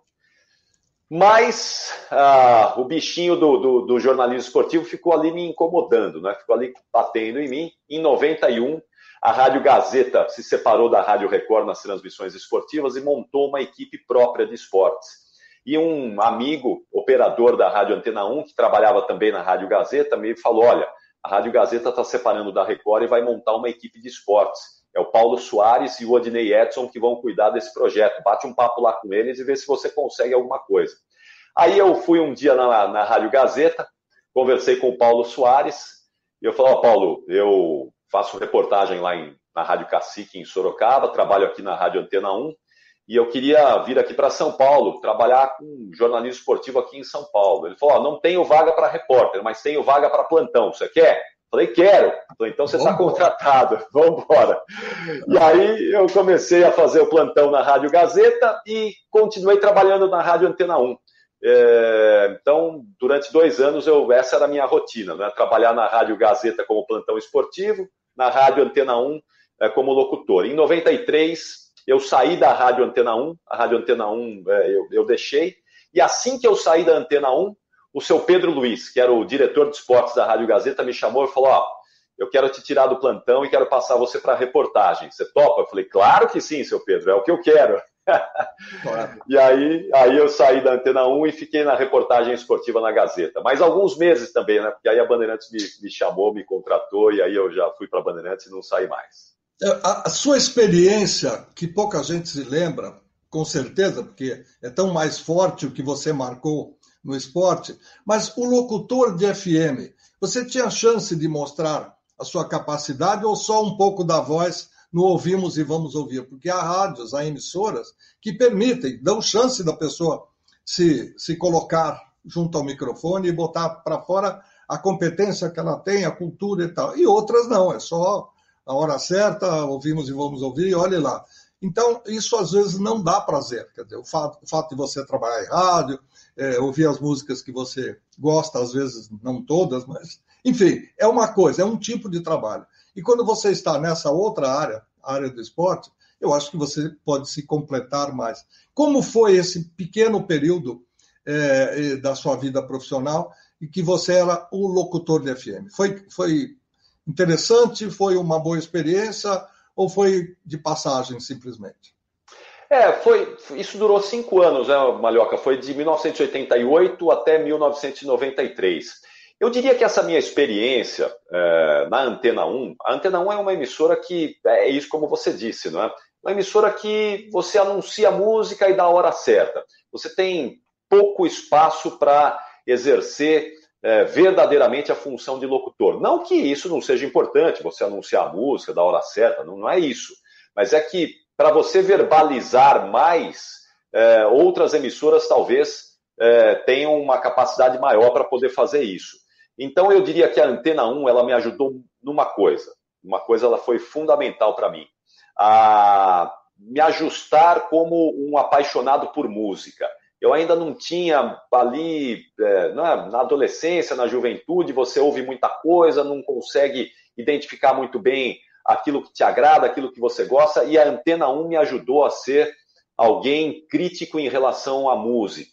Mas ah, o bichinho do, do, do jornalismo esportivo ficou ali me incomodando, né? Ficou ali batendo em mim. Em noventa e um, a Rádio Gazeta se separou da Rádio Record nas transmissões esportivas e montou uma equipe própria de esportes. E um amigo, operador da Rádio Antena um, que trabalhava também na Rádio Gazeta, me falou, olha, a Rádio Gazeta está separando da Record e vai montar uma equipe de esportes. É o Paulo Soares e o Odinei Edson que vão cuidar desse projeto. Bate um papo lá com eles e vê se você consegue alguma coisa. Aí eu fui um dia na, na Rádio Gazeta, conversei com o Paulo Soares, e eu falei, ó, oh, Paulo, eu faço reportagem lá em, na Rádio Cacique, em Sorocaba, trabalho aqui na Rádio Antena um, e eu queria vir aqui para São Paulo, trabalhar com jornalismo esportivo aqui em São Paulo. Ele falou, ó, oh, não tenho vaga para repórter, mas tenho vaga para plantão, você quer? Falei, quero. Falei, então você está contratado, vamos embora. E aí eu comecei a fazer o plantão na Rádio Gazeta e continuei trabalhando na Rádio Antena um. É, então, durante dois anos, eu, essa era a minha rotina, né? Trabalhar na Rádio Gazeta como plantão esportivo, na Rádio Antena um é, como locutor. Em noventa e três, eu saí da Rádio Antena um, a Rádio Antena um é, eu, eu deixei, e assim que eu saí da Antena um, o seu Pedro Luiz, que era o diretor de esportes da Rádio Gazeta, me chamou e falou, ó, eu quero te tirar do plantão e quero passar você para reportagem. Você topa? Eu falei, claro que sim, seu Pedro, é o que eu quero. E aí, aí eu saí da Antena um e fiquei na reportagem esportiva na Gazeta. Mas alguns meses também, né? Porque aí a Bandeirantes me, me chamou, me contratou, e aí eu já fui para a Bandeirantes e não saí mais. A, a sua experiência, que pouca gente se lembra, com certeza, porque é tão mais forte o que você marcou no esporte, mas o locutor de F M, você tinha chance de mostrar a sua capacidade ou só um pouco da voz no ouvimos e vamos ouvir? Porque há rádios, há emissoras que permitem, dão chance da pessoa se, se colocar junto ao microfone e botar para fora a competência que ela tem, a cultura e tal. E outras não, é só a hora certa, ouvimos e vamos ouvir, olhe lá. Então, isso às vezes não dá prazer. Quer dizer, o fato, o fato de você trabalhar em rádio, é, ouvir as músicas que você gosta, às vezes não todas, mas, enfim, é uma coisa, é um tipo de trabalho. E quando você está nessa outra área, a área do esporte, eu acho que você pode se completar mais. Como foi esse pequeno período é, da sua vida profissional em que você era o locutor de F M? Foi, foi interessante? Foi uma boa experiência? Ou foi de passagem, simplesmente? É, foi, isso durou cinco anos, né, Malhoca? Foi de mil novecentos e oitenta e oito até mil novecentos e noventa e três. Eu diria que essa minha experiência é, na Antena um, a Antena um é uma emissora que, é isso como você disse, não é? Uma emissora que você anuncia a música e dá a hora certa. Você tem pouco espaço para exercer é, verdadeiramente a função de locutor. Não que isso não seja importante, você anunciar a música, dar a hora certa, não, não é isso. Mas é que para você verbalizar mais, é, outras emissoras talvez é, tenham uma capacidade maior para poder fazer isso. Então eu diria que a Antena um ela me ajudou numa coisa, uma coisa ela foi fundamental para mim, a me ajustar como um apaixonado por música. Eu ainda não tinha ali, é, na, na adolescência, na juventude, você ouve muita coisa, não consegue identificar muito bem aquilo que te agrada, aquilo que você gosta, e a Antena um me ajudou a ser alguém crítico em relação à música.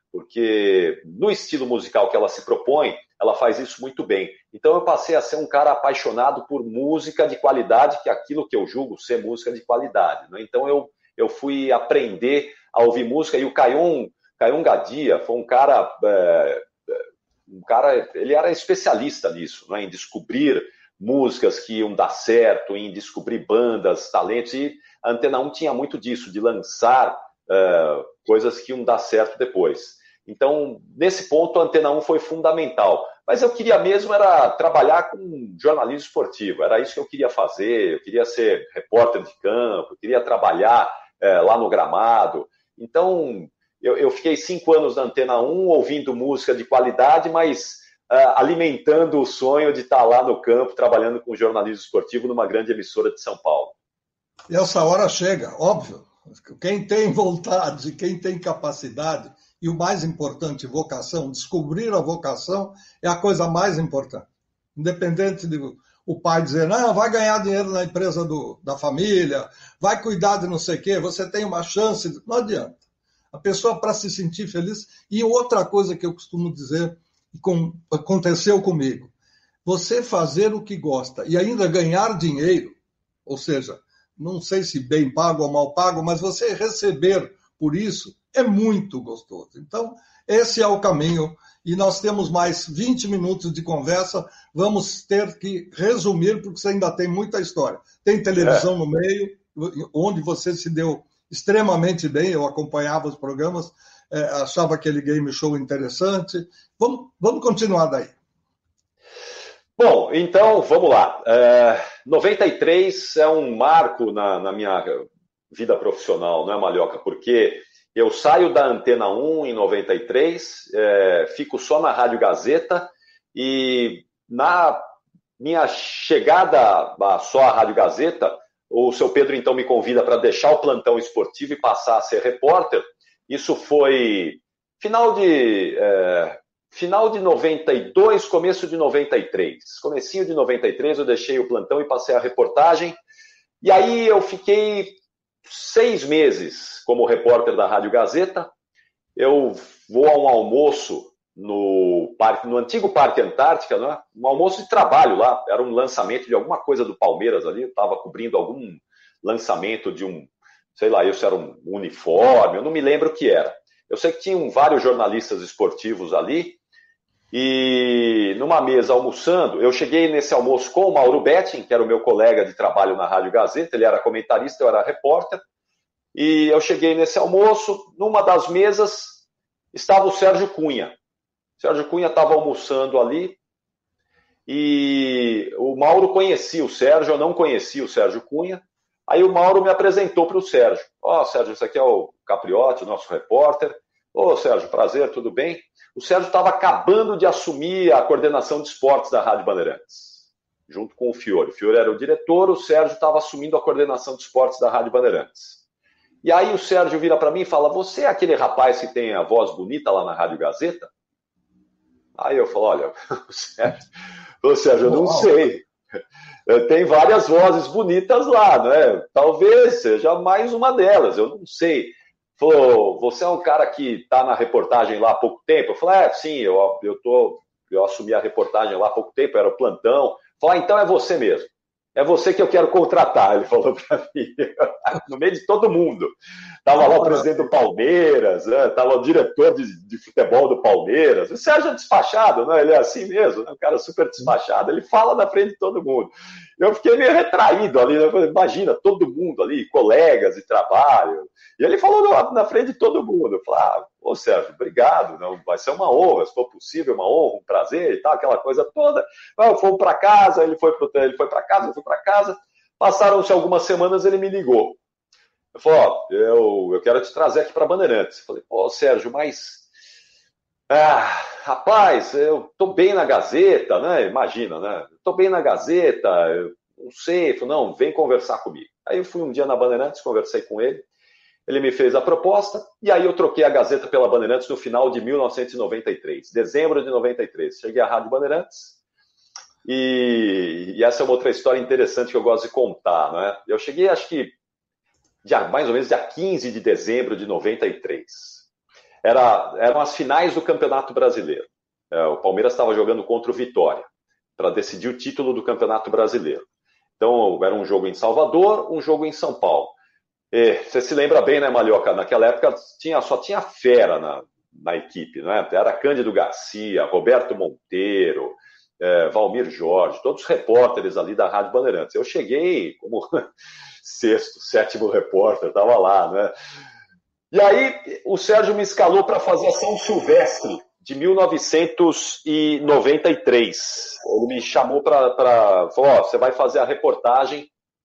porque no estilo musical que ela se propõe, ela faz isso muito bem. Então eu passei a ser um cara apaixonado por música de qualidade, que é aquilo que eu julgo ser música de qualidade, né? Então eu, eu fui aprender a ouvir música, e o Caion, Caion Gadia foi um cara, é, um cara, ele era especialista nisso, né? Em descobrir músicas que iam dar certo, em descobrir bandas, talentos, e a Antena um tinha muito disso, de lançar uh, coisas que iam dar certo depois. Então, nesse ponto, a Antena um foi fundamental. Mas eu queria mesmo era trabalhar com jornalismo esportivo, era isso que eu queria fazer, eu queria ser repórter de campo, eu queria trabalhar uh, lá no gramado. Então, eu, eu fiquei cinco anos na Antena um, ouvindo música de qualidade, mas Uh, alimentando o sonho de estar lá no campo, trabalhando com jornalismo esportivo numa grande emissora de São Paulo. E essa hora chega, óbvio. Quem tem vontade, quem tem capacidade, e o mais importante, vocação, descobrir a vocação é a coisa mais importante. Independente de o pai dizer, não, vai ganhar dinheiro na empresa do, da família, vai cuidar de não sei o quê, você tem uma chance. De... Não adianta. A pessoa, para se sentir feliz... E outra coisa que eu costumo dizer, Com, aconteceu comigo. Você fazer o que gosta e ainda ganhar dinheiro, ou seja, não sei se bem pago ou mal pago, mas você receber por isso é muito gostoso. Então, esse é o caminho. E nós temos mais vinte minutos de conversa. Vamos ter que resumir, porque você ainda tem muita história. Tem televisão é. no meio, onde você se deu extremamente bem. Eu acompanhava os programas. É, achava aquele game show interessante. Vamos, vamos continuar daí. Bom, então, vamos lá. É, noventa e três é um marco na, na minha vida profissional, não é, Malhoca? Porque eu saio da Antena um em noventa e três, é, fico só na Rádio Gazeta, e na minha chegada só à Rádio Gazeta, o seu Pedro então me convida para deixar o plantão esportivo e passar a ser repórter. Isso foi final de, é, final de noventa e dois, começo de noventa e três. Comecinho de noventa e três eu deixei o plantão e passei a reportagem. E aí eu fiquei seis meses como repórter da Rádio Gazeta. Eu vou a um almoço no, parque, no antigo Parque Antártica, né? Um almoço de trabalho lá. Era um lançamento de alguma coisa do Palmeiras ali. Eu estava cobrindo algum lançamento de um... sei lá, isso era um uniforme, eu não me lembro o que era. Eu sei que tinham vários jornalistas esportivos ali, e numa mesa almoçando, eu cheguei nesse almoço com o Mauro Betting, que era o meu colega de trabalho na Rádio Gazeta, ele era comentarista, eu era repórter, e eu cheguei nesse almoço, numa das mesas estava o Sérgio Cunha. O Sérgio Cunha estava almoçando ali, e o Mauro conhecia o Sérgio, eu não conhecia o Sérgio Cunha. Aí o Mauro me apresentou para o Sérgio. Ó, oh, Sérgio, esse aqui é o Capriotti, o nosso repórter. Ô, oh, Sérgio, prazer, tudo bem? O Sérgio estava acabando de assumir a coordenação de esportes da Rádio Bandeirantes, junto com o Fiore. O Fiore era o diretor, o Sérgio estava assumindo a coordenação de esportes da Rádio Bandeirantes. E aí o Sérgio vira para mim e fala, você é aquele rapaz que tem a voz bonita lá na Rádio Gazeta? Aí eu falo, olha, o Sérgio, o Sérgio eu não sei. Tem várias vozes bonitas lá, né? Talvez seja mais uma delas, eu não sei. Falou, você é um cara que está na reportagem lá há pouco tempo? Eu falei, é, sim, eu, eu, tô, eu assumi a reportagem lá há pouco tempo, era o plantão. Falei, ah, então é você mesmo. É você que eu quero contratar, ele falou para mim, no meio de todo mundo. Estava lá o presidente do Palmeiras, estava né? o diretor de, de futebol do Palmeiras. O Sérgio é despachado, né? Ele é assim mesmo, né? Um cara super despachado, ele fala na frente de todo mundo. Eu fiquei meio retraído ali, né? Eu falei, imagina, todo mundo ali, colegas de trabalho. E ele falou na, na frente de todo mundo. Eu falei, ah, ô Sérgio, obrigado, não, vai ser uma honra, se for possível, uma honra, um prazer e tal, aquela coisa toda. Eu fui para casa, ele foi para casa, eu fui para casa. Passaram-se algumas semanas, ele me ligou. Eu falei, ó, eu, eu quero te trazer aqui para Bandeirantes. Eu falei, pô, Sérgio, mas... Ah, rapaz, eu tô bem na Gazeta, né? Imagina, né? Tô bem na Gazeta, eu não sei. Ele falou, não, vem conversar comigo. Aí eu fui um dia na Bandeirantes, conversei com ele. Ele me fez a proposta, e aí eu troquei a Gazeta pela Bandeirantes no final de mil novecentos e noventa e três, dezembro de noventa e três. Cheguei à Rádio Bandeirantes, e, e essa é uma outra história interessante que eu gosto de contar, né? Eu cheguei, acho que, dia, mais ou menos dia quinze de dezembro de noventa e três. Era, eram as finais do Campeonato Brasileiro. É, o Palmeiras estava jogando contra o Vitória para decidir o título do Campeonato Brasileiro. Então, era um jogo em Salvador, um jogo em São Paulo. E, você se lembra bem, né, Malhoca? Naquela época tinha, só tinha fera na, na equipe, né? Era Cândido Garcia, Roberto Monteiro, é, Valmir Jorge, todos os repórteres ali da Rádio Bandeirantes. Eu cheguei como sexto, sétimo repórter, estava lá, né? E aí o Sérgio me escalou para fazer a São Silvestre de mil novecentos e noventa e três. Ele me chamou para... Falou, ó, você vai fazer a reportagem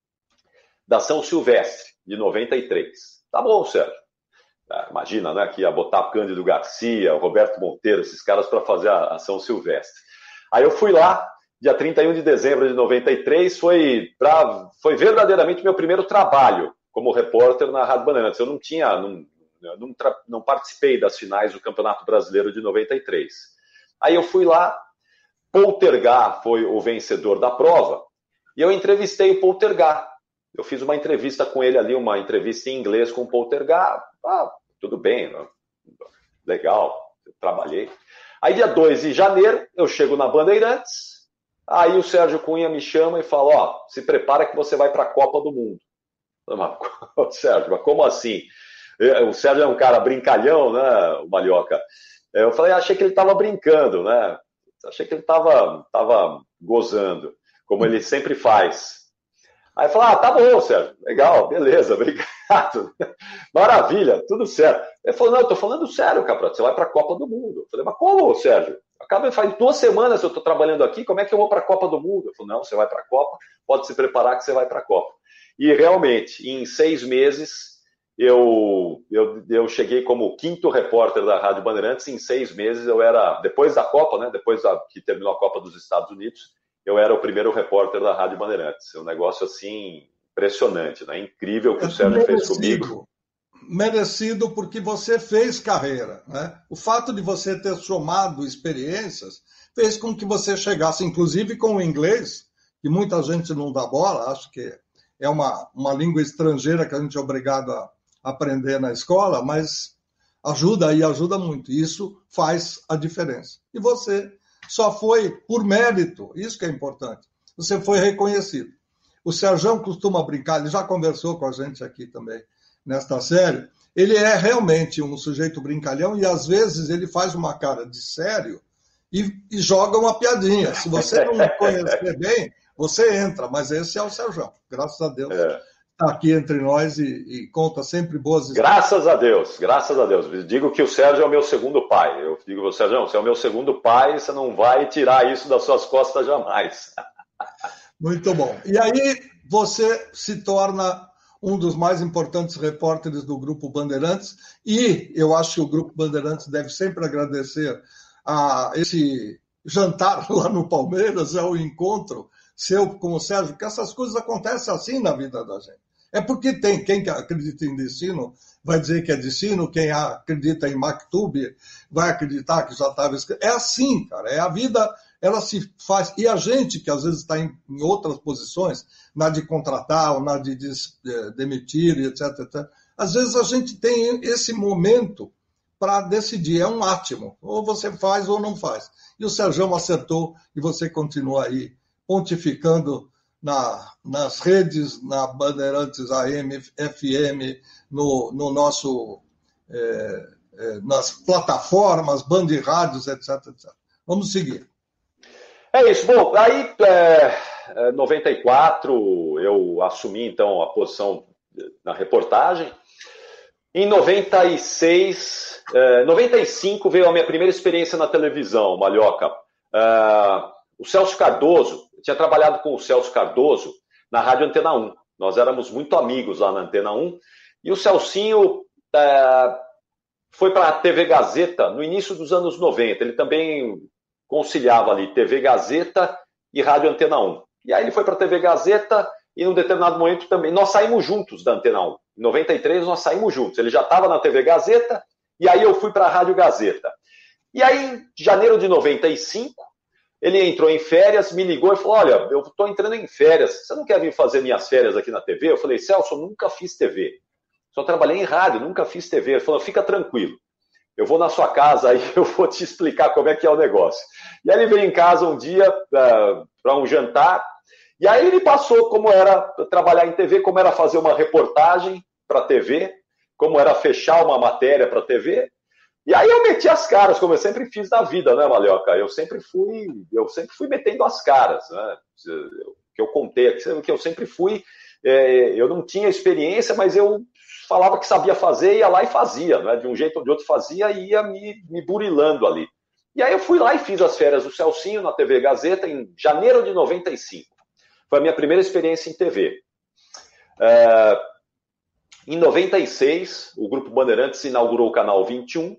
da São Silvestre de noventa e três. Tá bom, Sérgio. Ah, imagina, né, que ia botar Cândido Garcia, Roberto Monteiro, esses caras para fazer a, a São Silvestre. Aí eu fui lá, dia trinta e um de dezembro de noventa e três, foi, pra, foi verdadeiramente meu primeiro trabalho como repórter na Rádio Bandeirantes. Eu não tinha... Não, Não, tra... não participei das finais do Campeonato Brasileiro de noventa e três. Aí eu fui lá, Poltergar foi o vencedor da prova, e eu entrevistei o Poltergar. Eu fiz uma entrevista com ele ali, uma entrevista em inglês com o Poltergar. Ah, tudo bem, legal, eu trabalhei. Aí dia dois de janeiro, eu chego na Bandeirantes, aí o Sérgio Cunha me chama e fala, ó, se prepara que você vai para a Copa do Mundo. Eu, Sérgio, mas como assim? O Sérgio é um cara brincalhão, né, o Malhoca? Eu falei, achei que ele estava brincando, né? Achei que ele estava tava gozando, como ele sempre faz. Aí eu falei, ah, tá bom, Sérgio, legal, beleza, obrigado. Maravilha, tudo certo. Ele falou, não, eu tô falando sério, Caprotti, você vai para a Copa do Mundo. Eu falei, mas como, Sérgio? Acaba faz duas semanas que eu estou trabalhando aqui, como é que eu vou para a Copa do Mundo? Eu falei, não, você vai para a Copa, pode se preparar que você vai para a Copa. E realmente, em seis meses... Eu, eu, eu cheguei como quinto repórter da Rádio Bandeirantes. Em seis meses eu era, depois da Copa, né, depois da, que terminou a Copa dos Estados Unidos, eu era o primeiro repórter da Rádio Bandeirantes. É um negócio assim impressionante, né? Incrível que é o Sérgio merecido, fez comigo. Merecido porque você fez carreira, né? O fato de você ter somado experiências fez com que você chegasse, inclusive com o inglês, que muita gente não dá bola, acho que é uma, uma língua estrangeira que a gente é obrigado a aprender na escola, mas ajuda e ajuda muito. Isso faz a diferença. E você só foi por mérito, isso que é importante. Você foi reconhecido. O Sérgio costuma brincar, ele já conversou com a gente aqui também nesta série. Ele é realmente um sujeito brincalhão e às vezes ele faz uma cara de sério e, e joga uma piadinha. Se você não conhecer bem, você entra, mas esse é o Sérgio. Graças a Deus. É. Está aqui entre nós e, e conta sempre boas histórias. Graças a Deus, graças a Deus. Digo que o Sérgio é o meu segundo pai. Eu digo, Sérgio, você é o meu segundo pai, você não vai tirar isso das suas costas jamais. Muito bom. E aí você se torna um dos mais importantes repórteres do Grupo Bandeirantes e eu acho que o Grupo Bandeirantes deve sempre agradecer a esse jantar lá no Palmeiras, é o encontro seu com o Sérgio, porque essas coisas acontecem assim na vida da gente. É porque tem quem acredita em destino vai dizer que é destino, quem acredita em Maktub vai acreditar que já estava escrito. É assim, cara, é a vida, ela se faz. E a gente, que às vezes está em, em outras posições, na de contratar, ou na de, de, de demitir, etc, etcétera, às vezes a gente tem esse momento para decidir, é um átimo, ou você faz ou não faz. E o Sérgio acertou e você continua aí pontificando na, nas redes, na Bandeirantes A M, F M, no, no nosso, é, é, nas plataformas, band de rádios, etc, etcétera. Vamos seguir. É isso. Bom, aí, em é, noventa e quatro, eu assumi, então, a posição na reportagem. Em noventa e seis, é, noventa e cinco veio a minha primeira experiência na televisão, Malhoca. É, o Celso Cardoso, eu tinha trabalhado com o Celso Cardoso na Rádio Antena um. Nós éramos muito amigos lá na Antena um. E o Celcinho é, foi para a T V Gazeta no início dos anos noventa. Ele também conciliava ali T V Gazeta e Rádio Antena um. E aí ele foi para a T V Gazeta e num determinado momento também. Nós saímos juntos da Antena um. Em noventa e três nós saímos juntos. Ele já estava na T V Gazeta e aí eu fui para a Rádio Gazeta. E aí, em janeiro de noventa e cinco, ele entrou em férias, me ligou e falou, olha, eu estou entrando em férias, você não quer vir fazer minhas férias aqui na T V? Eu falei, Celso, eu nunca fiz T V. Só trabalhei em rádio, nunca fiz T V. Ele falou, fica tranquilo. eu vou na sua casa, aí eu vou te explicar como é que é o negócio. E aí ele veio em casa um dia uh, para um jantar, e aí ele passou como era trabalhar em T V, como era fazer uma reportagem para a T V, como era fechar uma matéria para a T V. E aí eu meti as caras, como eu sempre fiz na vida, né, Malhoca? Eu sempre fui, eu sempre fui metendo as caras, né? Que eu contei aqui, que eu sempre fui, é, eu não tinha experiência, mas eu falava que sabia fazer, ia lá e fazia, né? De um jeito ou de outro fazia e ia me, me burilando ali. E aí eu fui lá e fiz as férias do Celcinho na T V Gazeta em janeiro de noventa e cinco. Foi a minha primeira experiência em T V. É, em noventa e seis, o Grupo Bandeirantes inaugurou o Canal vinte e um.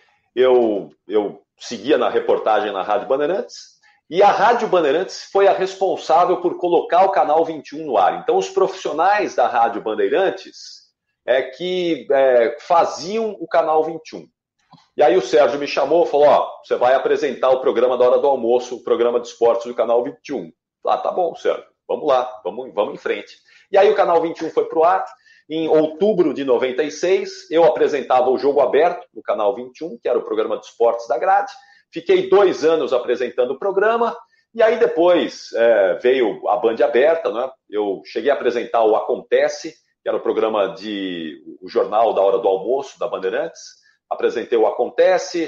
Eu, eu seguia na reportagem na Rádio Bandeirantes, e a Rádio Bandeirantes foi a responsável por colocar o Canal vinte e um no ar. Então, os profissionais da Rádio Bandeirantes é que é, faziam o Canal vinte e um. E aí o Sérgio me chamou e falou, ó, você vai apresentar o programa da hora do almoço, o programa de esportes do Canal vinte e um. Ah, tá bom, Sérgio, vamos lá, vamos, vamos em frente. E aí o Canal vinte e um foi pro ar. Em outubro de noventa e seis, eu apresentava o Jogo Aberto no Canal vinte e um, que era o programa de esportes da grade. Fiquei dois anos apresentando o programa, e aí depois é, veio a Band Aberta, né? Eu cheguei a apresentar o Acontece, que era o programa de o jornal da hora do almoço da Bandeirantes. Apresentei o Acontece,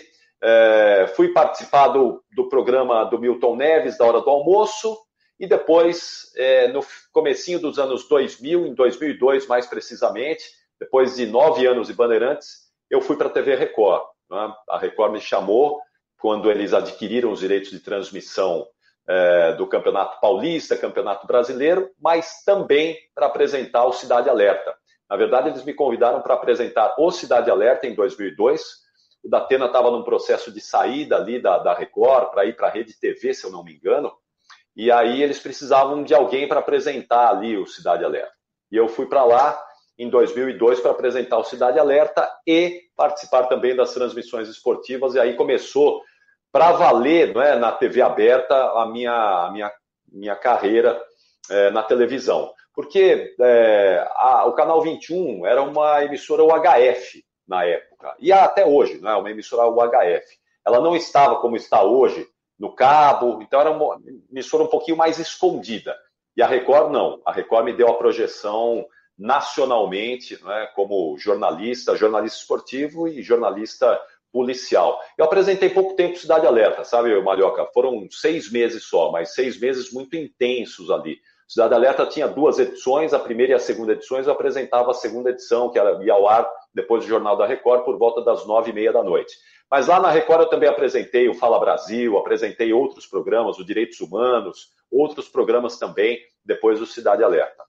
é, fui participar do, do programa do Milton Neves, da hora do almoço, e depois, é, no comecinho dos anos dois mil, em dois mil e dois mais precisamente, depois de nove anos de Bandeirantes, eu fui para a T V Record. Né? A Record me chamou quando eles adquiriram os direitos de transmissão é, do Campeonato Paulista, Campeonato Brasileiro, mas também para apresentar o Cidade Alerta. Na verdade, eles me convidaram para apresentar o Cidade Alerta em dois mil e dois. O Datena estava num processo de saída ali da, da Record para ir para a Rede T V, se eu não me engano. E aí eles precisavam de alguém para apresentar ali o Cidade Alerta. E eu fui para lá em dois mil e dois para apresentar o Cidade Alerta e participar também das transmissões esportivas. E aí começou, para valer, não é, na T V aberta, a minha, a minha, minha carreira é, na televisão. Porque é, a, o Canal vinte e um era uma emissora U H F na época. E até hoje, não é, uma emissora U H F. Ela não estava como está hoje, no cabo, então era uma emissora um pouquinho mais escondida. E a Record não, a Record me deu a projeção nacionalmente, né, como jornalista, jornalista esportivo e jornalista policial. Eu apresentei pouco tempo Cidade Alerta, sabe, Malhoca? Foram seis meses só, mas seis meses muito intensos ali. Cidade Alerta tinha duas edições, a primeira e a segunda edições, eu apresentava a segunda edição, que era, ia ao ar depois do Jornal da Record, por volta das nove e meia da noite. Mas lá na Record eu também apresentei o Fala Brasil, apresentei outros programas, o Direitos Humanos, outros programas também, depois do Cidade Alerta.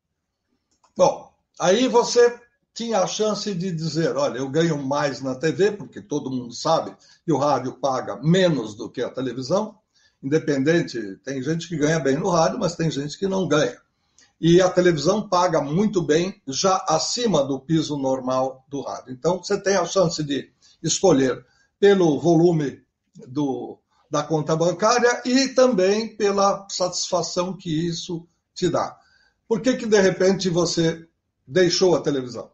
Bom, aí você tinha a chance de dizer, olha, eu ganho mais na T V, porque todo mundo sabe que o rádio paga menos do que a televisão, independente, tem gente que ganha bem no rádio, mas tem gente que não ganha. E a televisão paga muito bem, já acima do piso normal do rádio. Então, você tem a chance de escolher pelo volume do, da conta bancária e também pela satisfação que isso te dá. Por que que, de repente, você deixou a televisão?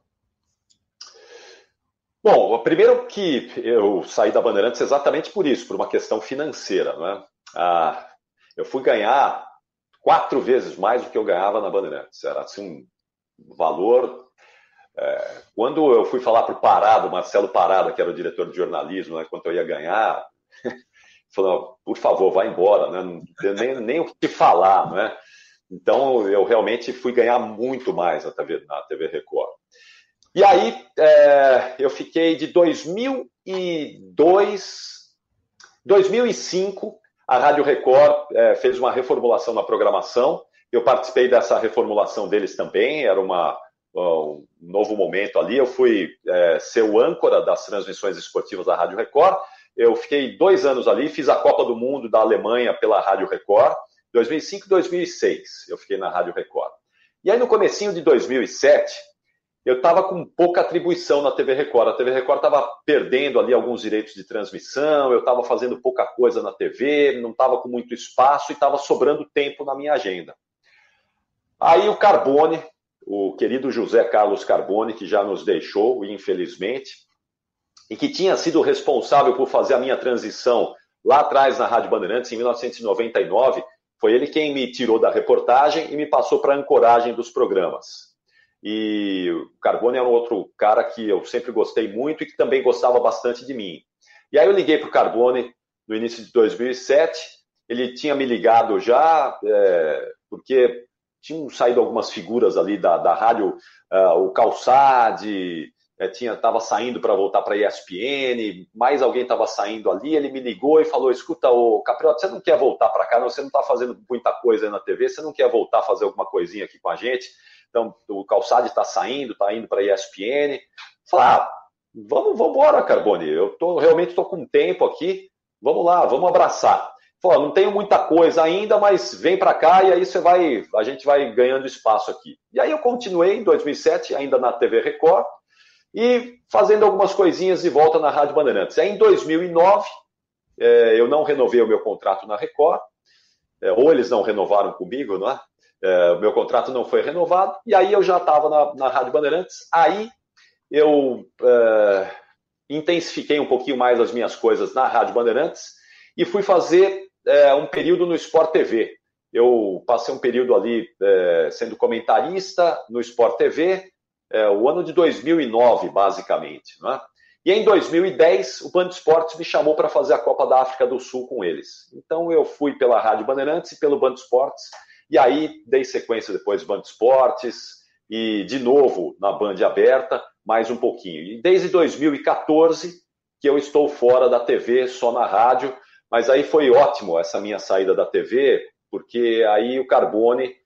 Bom, primeiro que eu saí da Bandeirantes exatamente por isso, por uma questão financeira, não é? Ah, eu fui ganhar quatro vezes mais do que eu ganhava na Bandeirantes. Era assim, um valor... É, quando eu fui falar para o Parado, Marcelo Parada, que era o diretor de jornalismo, né, quanto eu ia ganhar, falou, por favor, vá embora, né, não tem nem, nem o que falar. Né? Então, eu realmente fui ganhar muito mais na T V, na T V Record. E aí, é, eu fiquei de dois mil e dois, dois mil e cinco, a Rádio Record é, fez uma reformulação na programação. Eu participei dessa reformulação deles também, era uma, um novo momento ali. Eu fui é, ser o âncora das transmissões esportivas da Rádio Record. Eu fiquei dois anos ali, fiz a Copa do Mundo da Alemanha pela Rádio Record, dois mil e cinco e dois mil e seis, eu fiquei na Rádio Record. E aí, no comecinho de dois mil e sete, eu estava com pouca atribuição na T V Record. A T V Record estava perdendo ali alguns direitos de transmissão, eu estava fazendo pouca coisa na T V, não estava com muito espaço e estava sobrando tempo na minha agenda. Aí o Carbone, o querido José Carlos Carbone, que já nos deixou, infelizmente, e que tinha sido responsável por fazer a minha transição lá atrás na Rádio Bandeirantes, em mil novecentos e noventa e nove, foi ele quem me tirou da reportagem e me passou para a ancoragem dos programas. E o Carbone era um outro cara que eu sempre gostei muito e que também gostava bastante de mim. E aí eu liguei para o Carbone no início de dois mil e sete, ele tinha me ligado já, é, porque tinham saído algumas figuras ali da, da rádio, uh, o Calçade, é, estava saindo para voltar para a E S P N, mais alguém estava saindo ali, ele me ligou e falou, escuta, ô Capriota, você não quer voltar para cá, não? Você não está fazendo muita coisa aí na T V, você não quer voltar a fazer alguma coisinha aqui com a gente? Então, o Calçade está saindo, está indo para a E S P N. Falei, ah, vamos, vamos embora, Carbone, eu tô, realmente estou com tempo aqui, vamos lá, vamos abraçar. Falei, não tenho muita coisa ainda, mas vem para cá e aí você vai, a gente vai ganhando espaço aqui. E aí eu continuei em dois mil e sete, ainda na T V Record, e fazendo algumas coisinhas de volta na Rádio Bandeirantes. Aí em dois mil e nove, é, eu não renovei o meu contrato na Record, é, ou eles não renovaram comigo, não é? É, o meu contrato não foi renovado, e aí eu já estava na, na Rádio Bandeirantes. Aí eu é, intensifiquei um pouquinho mais as minhas coisas na Rádio Bandeirantes e fui fazer é, um período no Sport T V. Eu passei um período ali é, sendo comentarista no Sport T V, é, o ano de dois mil e nove, basicamente. Não é? E em dois mil e dez, o Band Esportes me chamou para fazer a Copa da África do Sul com eles. Então eu fui pela Rádio Bandeirantes e pelo Band Esportes, e aí dei sequência depois Band Esportes, e de novo na Band Aberta, mais um pouquinho. E desde dois mil e quatorze que eu estou fora da T V, só na rádio, mas aí foi ótimo essa minha saída da T V, porque aí o Carbone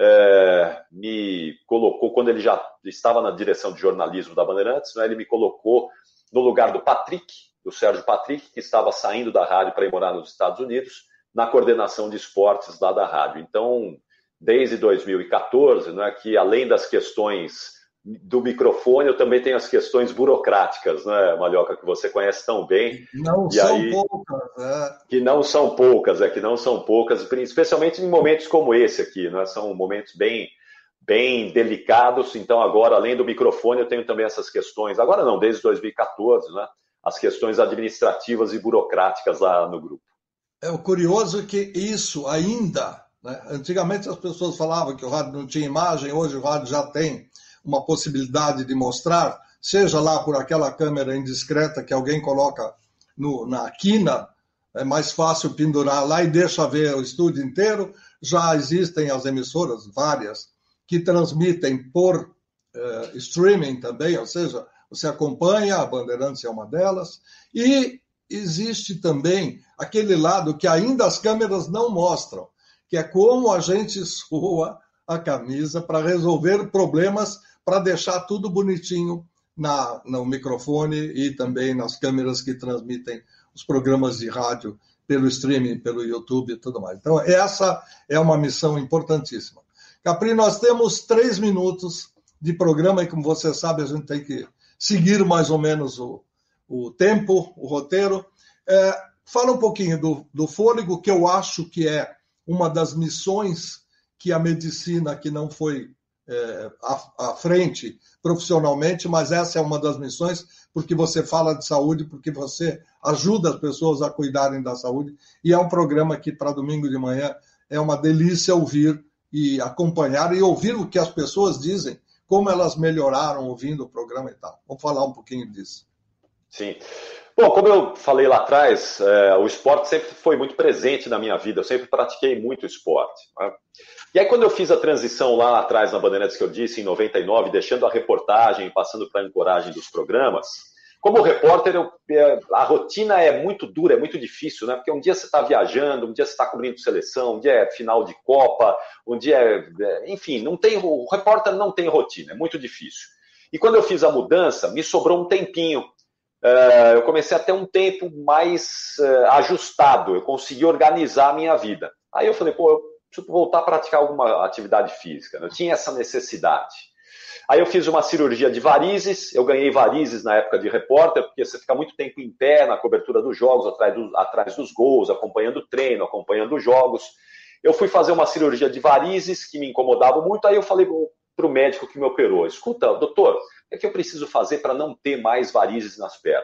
é, me colocou, quando ele já estava na direção de jornalismo da Bandeirantes, né, ele me colocou no lugar do Patrick, do Sérgio Patrick, que estava saindo da rádio para ir morar nos Estados Unidos, na coordenação de esportes lá da rádio. Então, desde dois mil e quatorze, né, que além das questões do microfone, eu também tenho as questões burocráticas, né, Malhoca, que você conhece tão bem. Não e são aí, poucas. É. Que não são poucas, é que não são poucas, especialmente em momentos como esse aqui, né, são momentos bem, bem delicados. Então, agora, além do microfone, eu tenho também essas questões, agora não, desde dois mil e quatorze, né, as questões administrativas e burocráticas lá no grupo. É, o curioso é que isso ainda, né, antigamente as pessoas falavam que o rádio não tinha imagem, hoje o rádio já tem uma possibilidade de mostrar, seja lá por aquela câmera indiscreta que alguém coloca no, na quina, é mais fácil pendurar lá e deixa ver o estúdio inteiro. Já existem as emissoras, várias, que transmitem por eh, streaming também, ou seja, você acompanha, a Bandeirantes é uma delas, e existe também aquele lado que ainda as câmeras não mostram, que é como a gente sua a camisa para resolver problemas, para deixar tudo bonitinho na, no microfone e também nas câmeras que transmitem os programas de rádio pelo streaming, pelo YouTube e tudo mais. Então, essa é uma missão importantíssima. Capri, nós temos três minutos de programa e, como você sabe, a gente tem que seguir mais ou menos o, o tempo, o roteiro. É, fala um pouquinho do, do fôlego, que eu acho que é uma das missões que a medicina, que não foi é, à, à frente profissionalmente, mas essa é uma das missões, porque você fala de saúde, porque você ajuda as pessoas a cuidarem da saúde, e é um programa que, para domingo de manhã, é uma delícia ouvir e acompanhar e ouvir o que as pessoas dizem, como elas melhoraram ouvindo o programa e tal. Vamos falar um pouquinho disso. Sim. Bom, como eu falei lá atrás, é, o esporte sempre foi muito presente na minha vida, eu sempre pratiquei muito esporte. Né? E aí quando eu fiz a transição lá atrás na Bandeirantes, que eu disse, em noventa e nove, deixando a reportagem, passando para a ancoragem dos programas, como repórter, eu, a rotina é muito dura, é muito difícil, né? Porque um dia você está viajando, um dia você está cobrindo seleção, um dia é final de Copa, um dia é... Enfim, não tem, o repórter não tem rotina, é muito difícil. E quando eu fiz a mudança, me sobrou um tempinho. Uh, eu comecei a ter um tempo mais uh, ajustado, eu consegui organizar a minha vida. Aí eu falei, pô, eu preciso voltar a praticar alguma atividade física, né? Eu tinha essa necessidade. Aí eu fiz uma cirurgia de varizes, eu ganhei varizes na época de repórter, porque você fica muito tempo em pé na cobertura dos jogos, atrás, do, atrás dos gols, acompanhando o treino, acompanhando os jogos. Eu fui fazer uma cirurgia de varizes que me incomodava muito, aí eu falei para o médico que me operou, escuta, doutor, o que é que eu preciso fazer para não ter mais varizes nas pernas?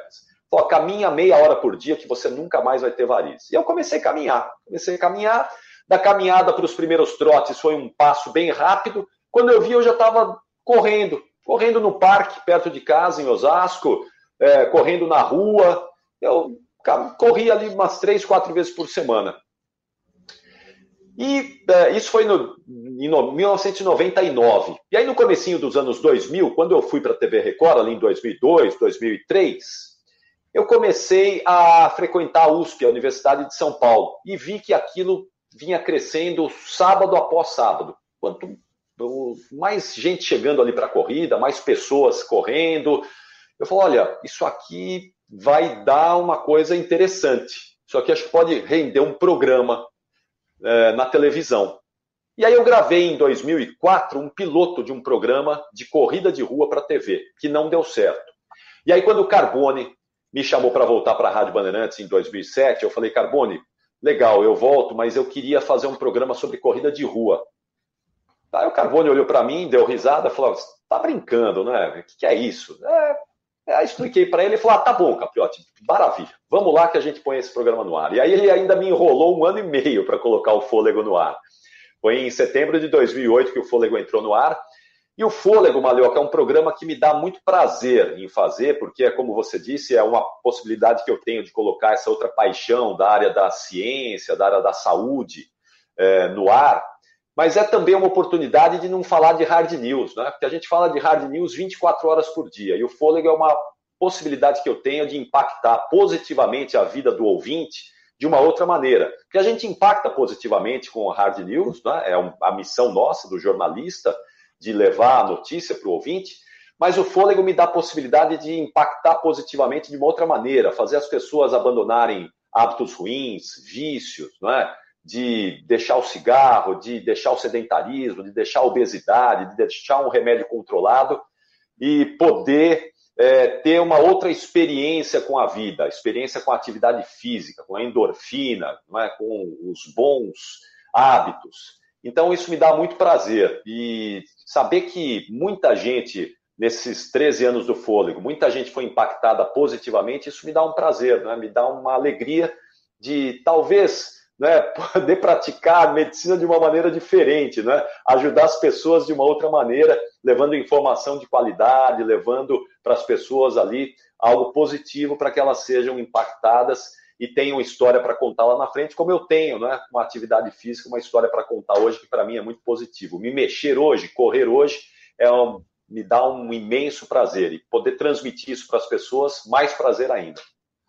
Falou, caminha meia hora por dia que você nunca mais vai ter varizes. E eu comecei a caminhar. Comecei a caminhar. Da caminhada para os primeiros trotes foi um passo bem rápido. Quando eu vi, eu já estava correndo. Correndo no parque, perto de casa, em Osasco. É, correndo na rua. Eu corri ali umas três, quatro vezes por semana. E é, isso foi no, em mil novecentos e noventa e nove. E aí no comecinho dos anos dois mil, quando eu fui para a T V Record, ali em dois mil e dois, dois mil e três, eu comecei a frequentar a U S P, a Universidade de São Paulo, e vi que aquilo vinha crescendo sábado após sábado. Quanto mais gente chegando ali para a corrida, mais pessoas correndo, eu falei, olha, isso aqui vai dar uma coisa interessante. Isso aqui acho que pode render um programa é, na televisão. E aí eu gravei em dois mil e quatro um piloto de um programa de corrida de rua para a T V, que não deu certo. E aí quando o Carbone me chamou para voltar para a Rádio Bandeirantes em dois mil e sete, eu falei, Carbone, legal, eu volto, mas eu queria fazer um programa sobre corrida de rua. Aí o Carbone olhou para mim, deu risada, falou, você tá brincando, né? O que, que é isso? É, aí expliquei para ele e falou, ah, tá bom, Capriotti, maravilha, vamos lá que a gente põe esse programa no ar. E aí ele ainda me enrolou um ano e meio para colocar o Fôlego no ar. Foi em setembro de dois mil e oito que o Fôlego entrou no ar. E o Fôlego, Malhoca, é um programa que me dá muito prazer em fazer, porque, como você disse, é uma possibilidade que eu tenho de colocar essa outra paixão da área da ciência, da área da saúde é, no ar. Mas é também uma oportunidade de não falar de hard news, né? Porque a gente fala de hard news vinte e quatro horas por dia. E o Fôlego é uma possibilidade que eu tenho de impactar positivamente a vida do ouvinte de uma outra maneira. Porque a gente impacta positivamente com o hard news, né? É a missão nossa, do jornalista, de levar a notícia para o ouvinte, mas o Fôlego me dá a possibilidade de impactar positivamente de uma outra maneira, fazer as pessoas abandonarem hábitos ruins, vícios, não é? De deixar o cigarro, de deixar o sedentarismo, de deixar a obesidade, de deixar um remédio controlado e poder é, ter uma outra experiência com a vida, experiência com a atividade física, com a endorfina, não é? Com os bons hábitos. Então isso me dá muito prazer e saber que muita gente, nesses treze anos do Fôlego, muita gente foi impactada positivamente, isso me dá um prazer, né? Me dá uma alegria de talvez, né, poder praticar a medicina de uma maneira diferente, né? Ajudar as pessoas de uma outra maneira, levando informação de qualidade, levando para as pessoas ali algo positivo para que elas sejam impactadas e tenham história para contar lá na frente, como eu tenho, né? Uma atividade física, uma história para contar hoje, que para mim é muito positivo. Me mexer hoje, correr hoje, é um, me dá um imenso prazer. E poder transmitir isso para as pessoas, mais prazer ainda.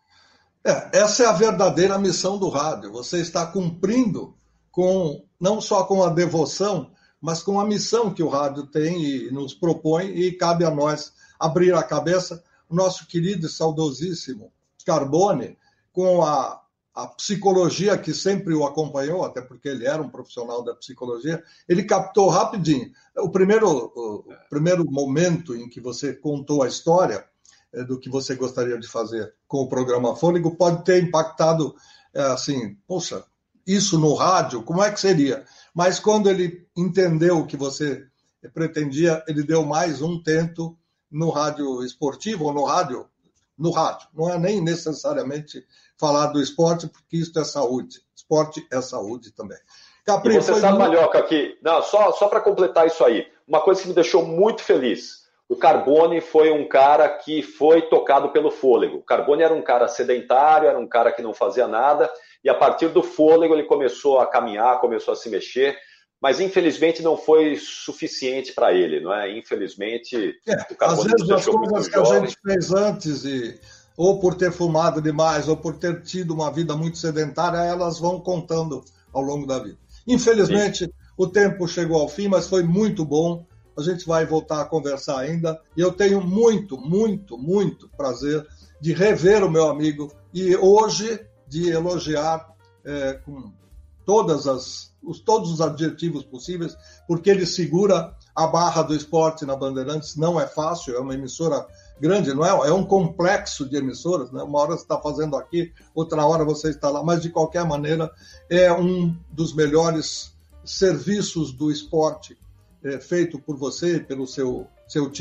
É, essa é a verdadeira missão do rádio. Você está cumprindo com, não só com a devoção, mas com a missão que o rádio tem e nos propõe, e cabe a nós abrir a cabeça. O nosso querido e saudosíssimo Carbone, com a, a psicologia que sempre o acompanhou, até porque ele era um profissional da psicologia, ele captou rapidinho. O primeiro, o, o primeiro momento em que você contou a história é, do que você gostaria de fazer com o programa Fôlego pode ter impactado, é, assim, poxa, isso no rádio, como é que seria? Mas quando ele entendeu o que você pretendia, ele deu mais um tento no rádio esportivo, ou no rádio, no rádio. Não é nem necessariamente falar do esporte, porque isso é saúde. Esporte é saúde também. Capri, e você sabe, muito... Malhoca, que... Não, só, só para completar isso aí, uma coisa que me deixou muito feliz. O Carbone foi um cara que foi tocado pelo Fôlego. O Carbone era um cara sedentário, era um cara que não fazia nada, e a partir do Fôlego ele começou a caminhar, começou a se mexer, mas infelizmente não foi suficiente para ele, não é? Infelizmente, é, o Carbone às vezes as coisas que jovem. a gente fez antes, e, ou por ter fumado demais, ou por ter tido uma vida muito sedentária, elas vão contando ao longo da vida. Infelizmente, Sim. o tempo chegou ao fim, mas foi muito bom. A gente vai voltar a conversar ainda. E eu tenho muito, muito, muito prazer de rever o meu amigo e hoje de elogiar é, com todas as, os, todos os adjetivos possíveis, porque ele segura a barra do esporte na Bandeirantes. Não é fácil, é uma emissora grande, não é? É um complexo de emissoras, né? Uma hora você está fazendo aqui, outra hora você está lá, mas de qualquer maneira é um dos melhores serviços do esporte é, feito por você e pelo seu, seu time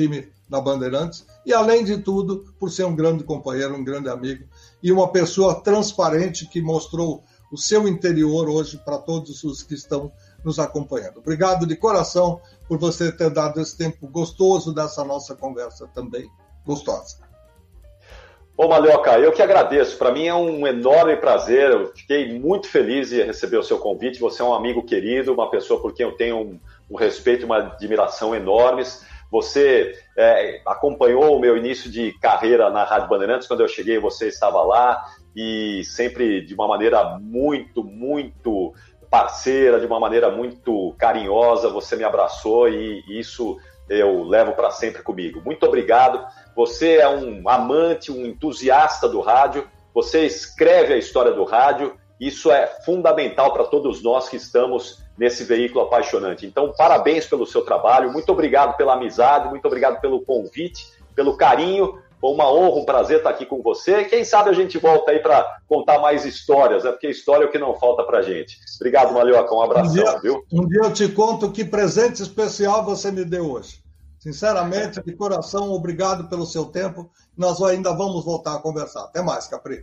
da Bandeirantes e, além de tudo, por ser um grande companheiro, um grande amigo e uma pessoa transparente que mostrou o seu interior hoje para todos os que estão nos acompanhando. Obrigado de coração por você ter dado esse tempo gostoso dessa nossa conversa também gostosa. Ô, Malhoca, eu que agradeço. Para mim é um enorme prazer. Eu fiquei muito feliz de receber o seu convite. Você é um amigo querido, uma pessoa por quem eu tenho um, um respeito e uma admiração enormes. Você é, acompanhou o meu início de carreira na Rádio Bandeirantes. Quando eu cheguei, você estava lá e sempre de uma maneira muito, muito parceira, de uma maneira muito carinhosa. Você me abraçou e isso eu levo para sempre comigo. Muito obrigado. Você é um amante, um entusiasta do rádio. Você escreve a história do rádio. Isso é fundamental para todos nós que estamos nesse veículo apaixonante. Então, parabéns pelo seu trabalho. Muito obrigado pela amizade. Muito obrigado pelo convite, pelo carinho. Foi uma honra, um prazer estar aqui com você. Quem sabe a gente volta aí para contar mais histórias, né? Porque história é o que não falta para gente. Obrigado, Malhoca. Um abração, um dia, viu? Um dia eu te conto que presente especial você me deu hoje. Sinceramente, de coração, obrigado pelo seu tempo. Nós ainda vamos voltar a conversar. Até mais, Capri.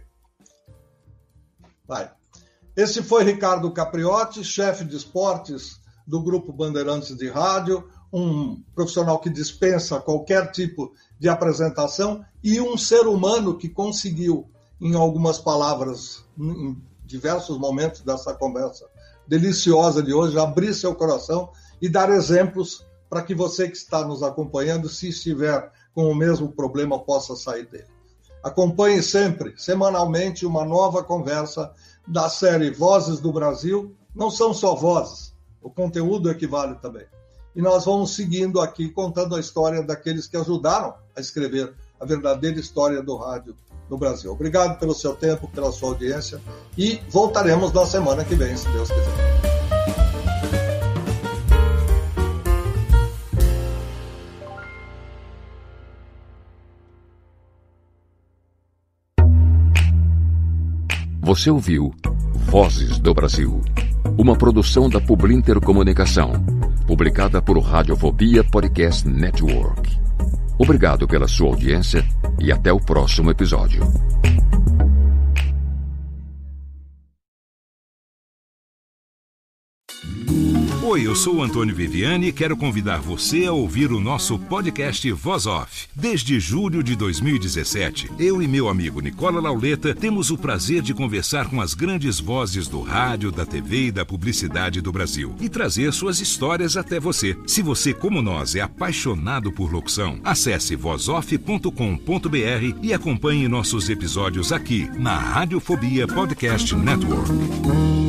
Vai. Esse foi Ricardo Capriotti, chefe de esportes do Grupo Bandeirantes de Rádio, um profissional que dispensa qualquer tipo de apresentação e um ser humano que conseguiu, em algumas palavras, em diversos momentos dessa conversa deliciosa de hoje, abrir seu coração e dar exemplos para que você que está nos acompanhando, se estiver com o mesmo problema, possa sair dele. Acompanhe sempre, semanalmente, uma nova conversa da série Vozes do Brasil. Não são só vozes, o conteúdo equivale também. E nós vamos seguindo aqui, contando a história daqueles que ajudaram a escrever a verdadeira história do rádio no Brasil. Obrigado pelo seu tempo, pela sua audiência, e voltaremos na semana que vem, se Deus quiser. Você ouviu Vozes do Brasil, uma produção da Publinter Comunicação, publicada por Radiofobia Podcast Network. Obrigado pela sua audiência e até o próximo episódio. Oi, eu sou o Antônio Viviani e quero convidar você a ouvir o nosso podcast Voz Off. Desde julho de dois mil e dezessete, eu e meu amigo Nicola Lauleta temos o prazer de conversar com as grandes vozes do rádio, da T V e da publicidade do Brasil e trazer suas histórias até você. Se você, como nós, é apaixonado por locução, acesse voz off ponto com ponto b r e acompanhe nossos episódios aqui na Radiofobia Podcast Network.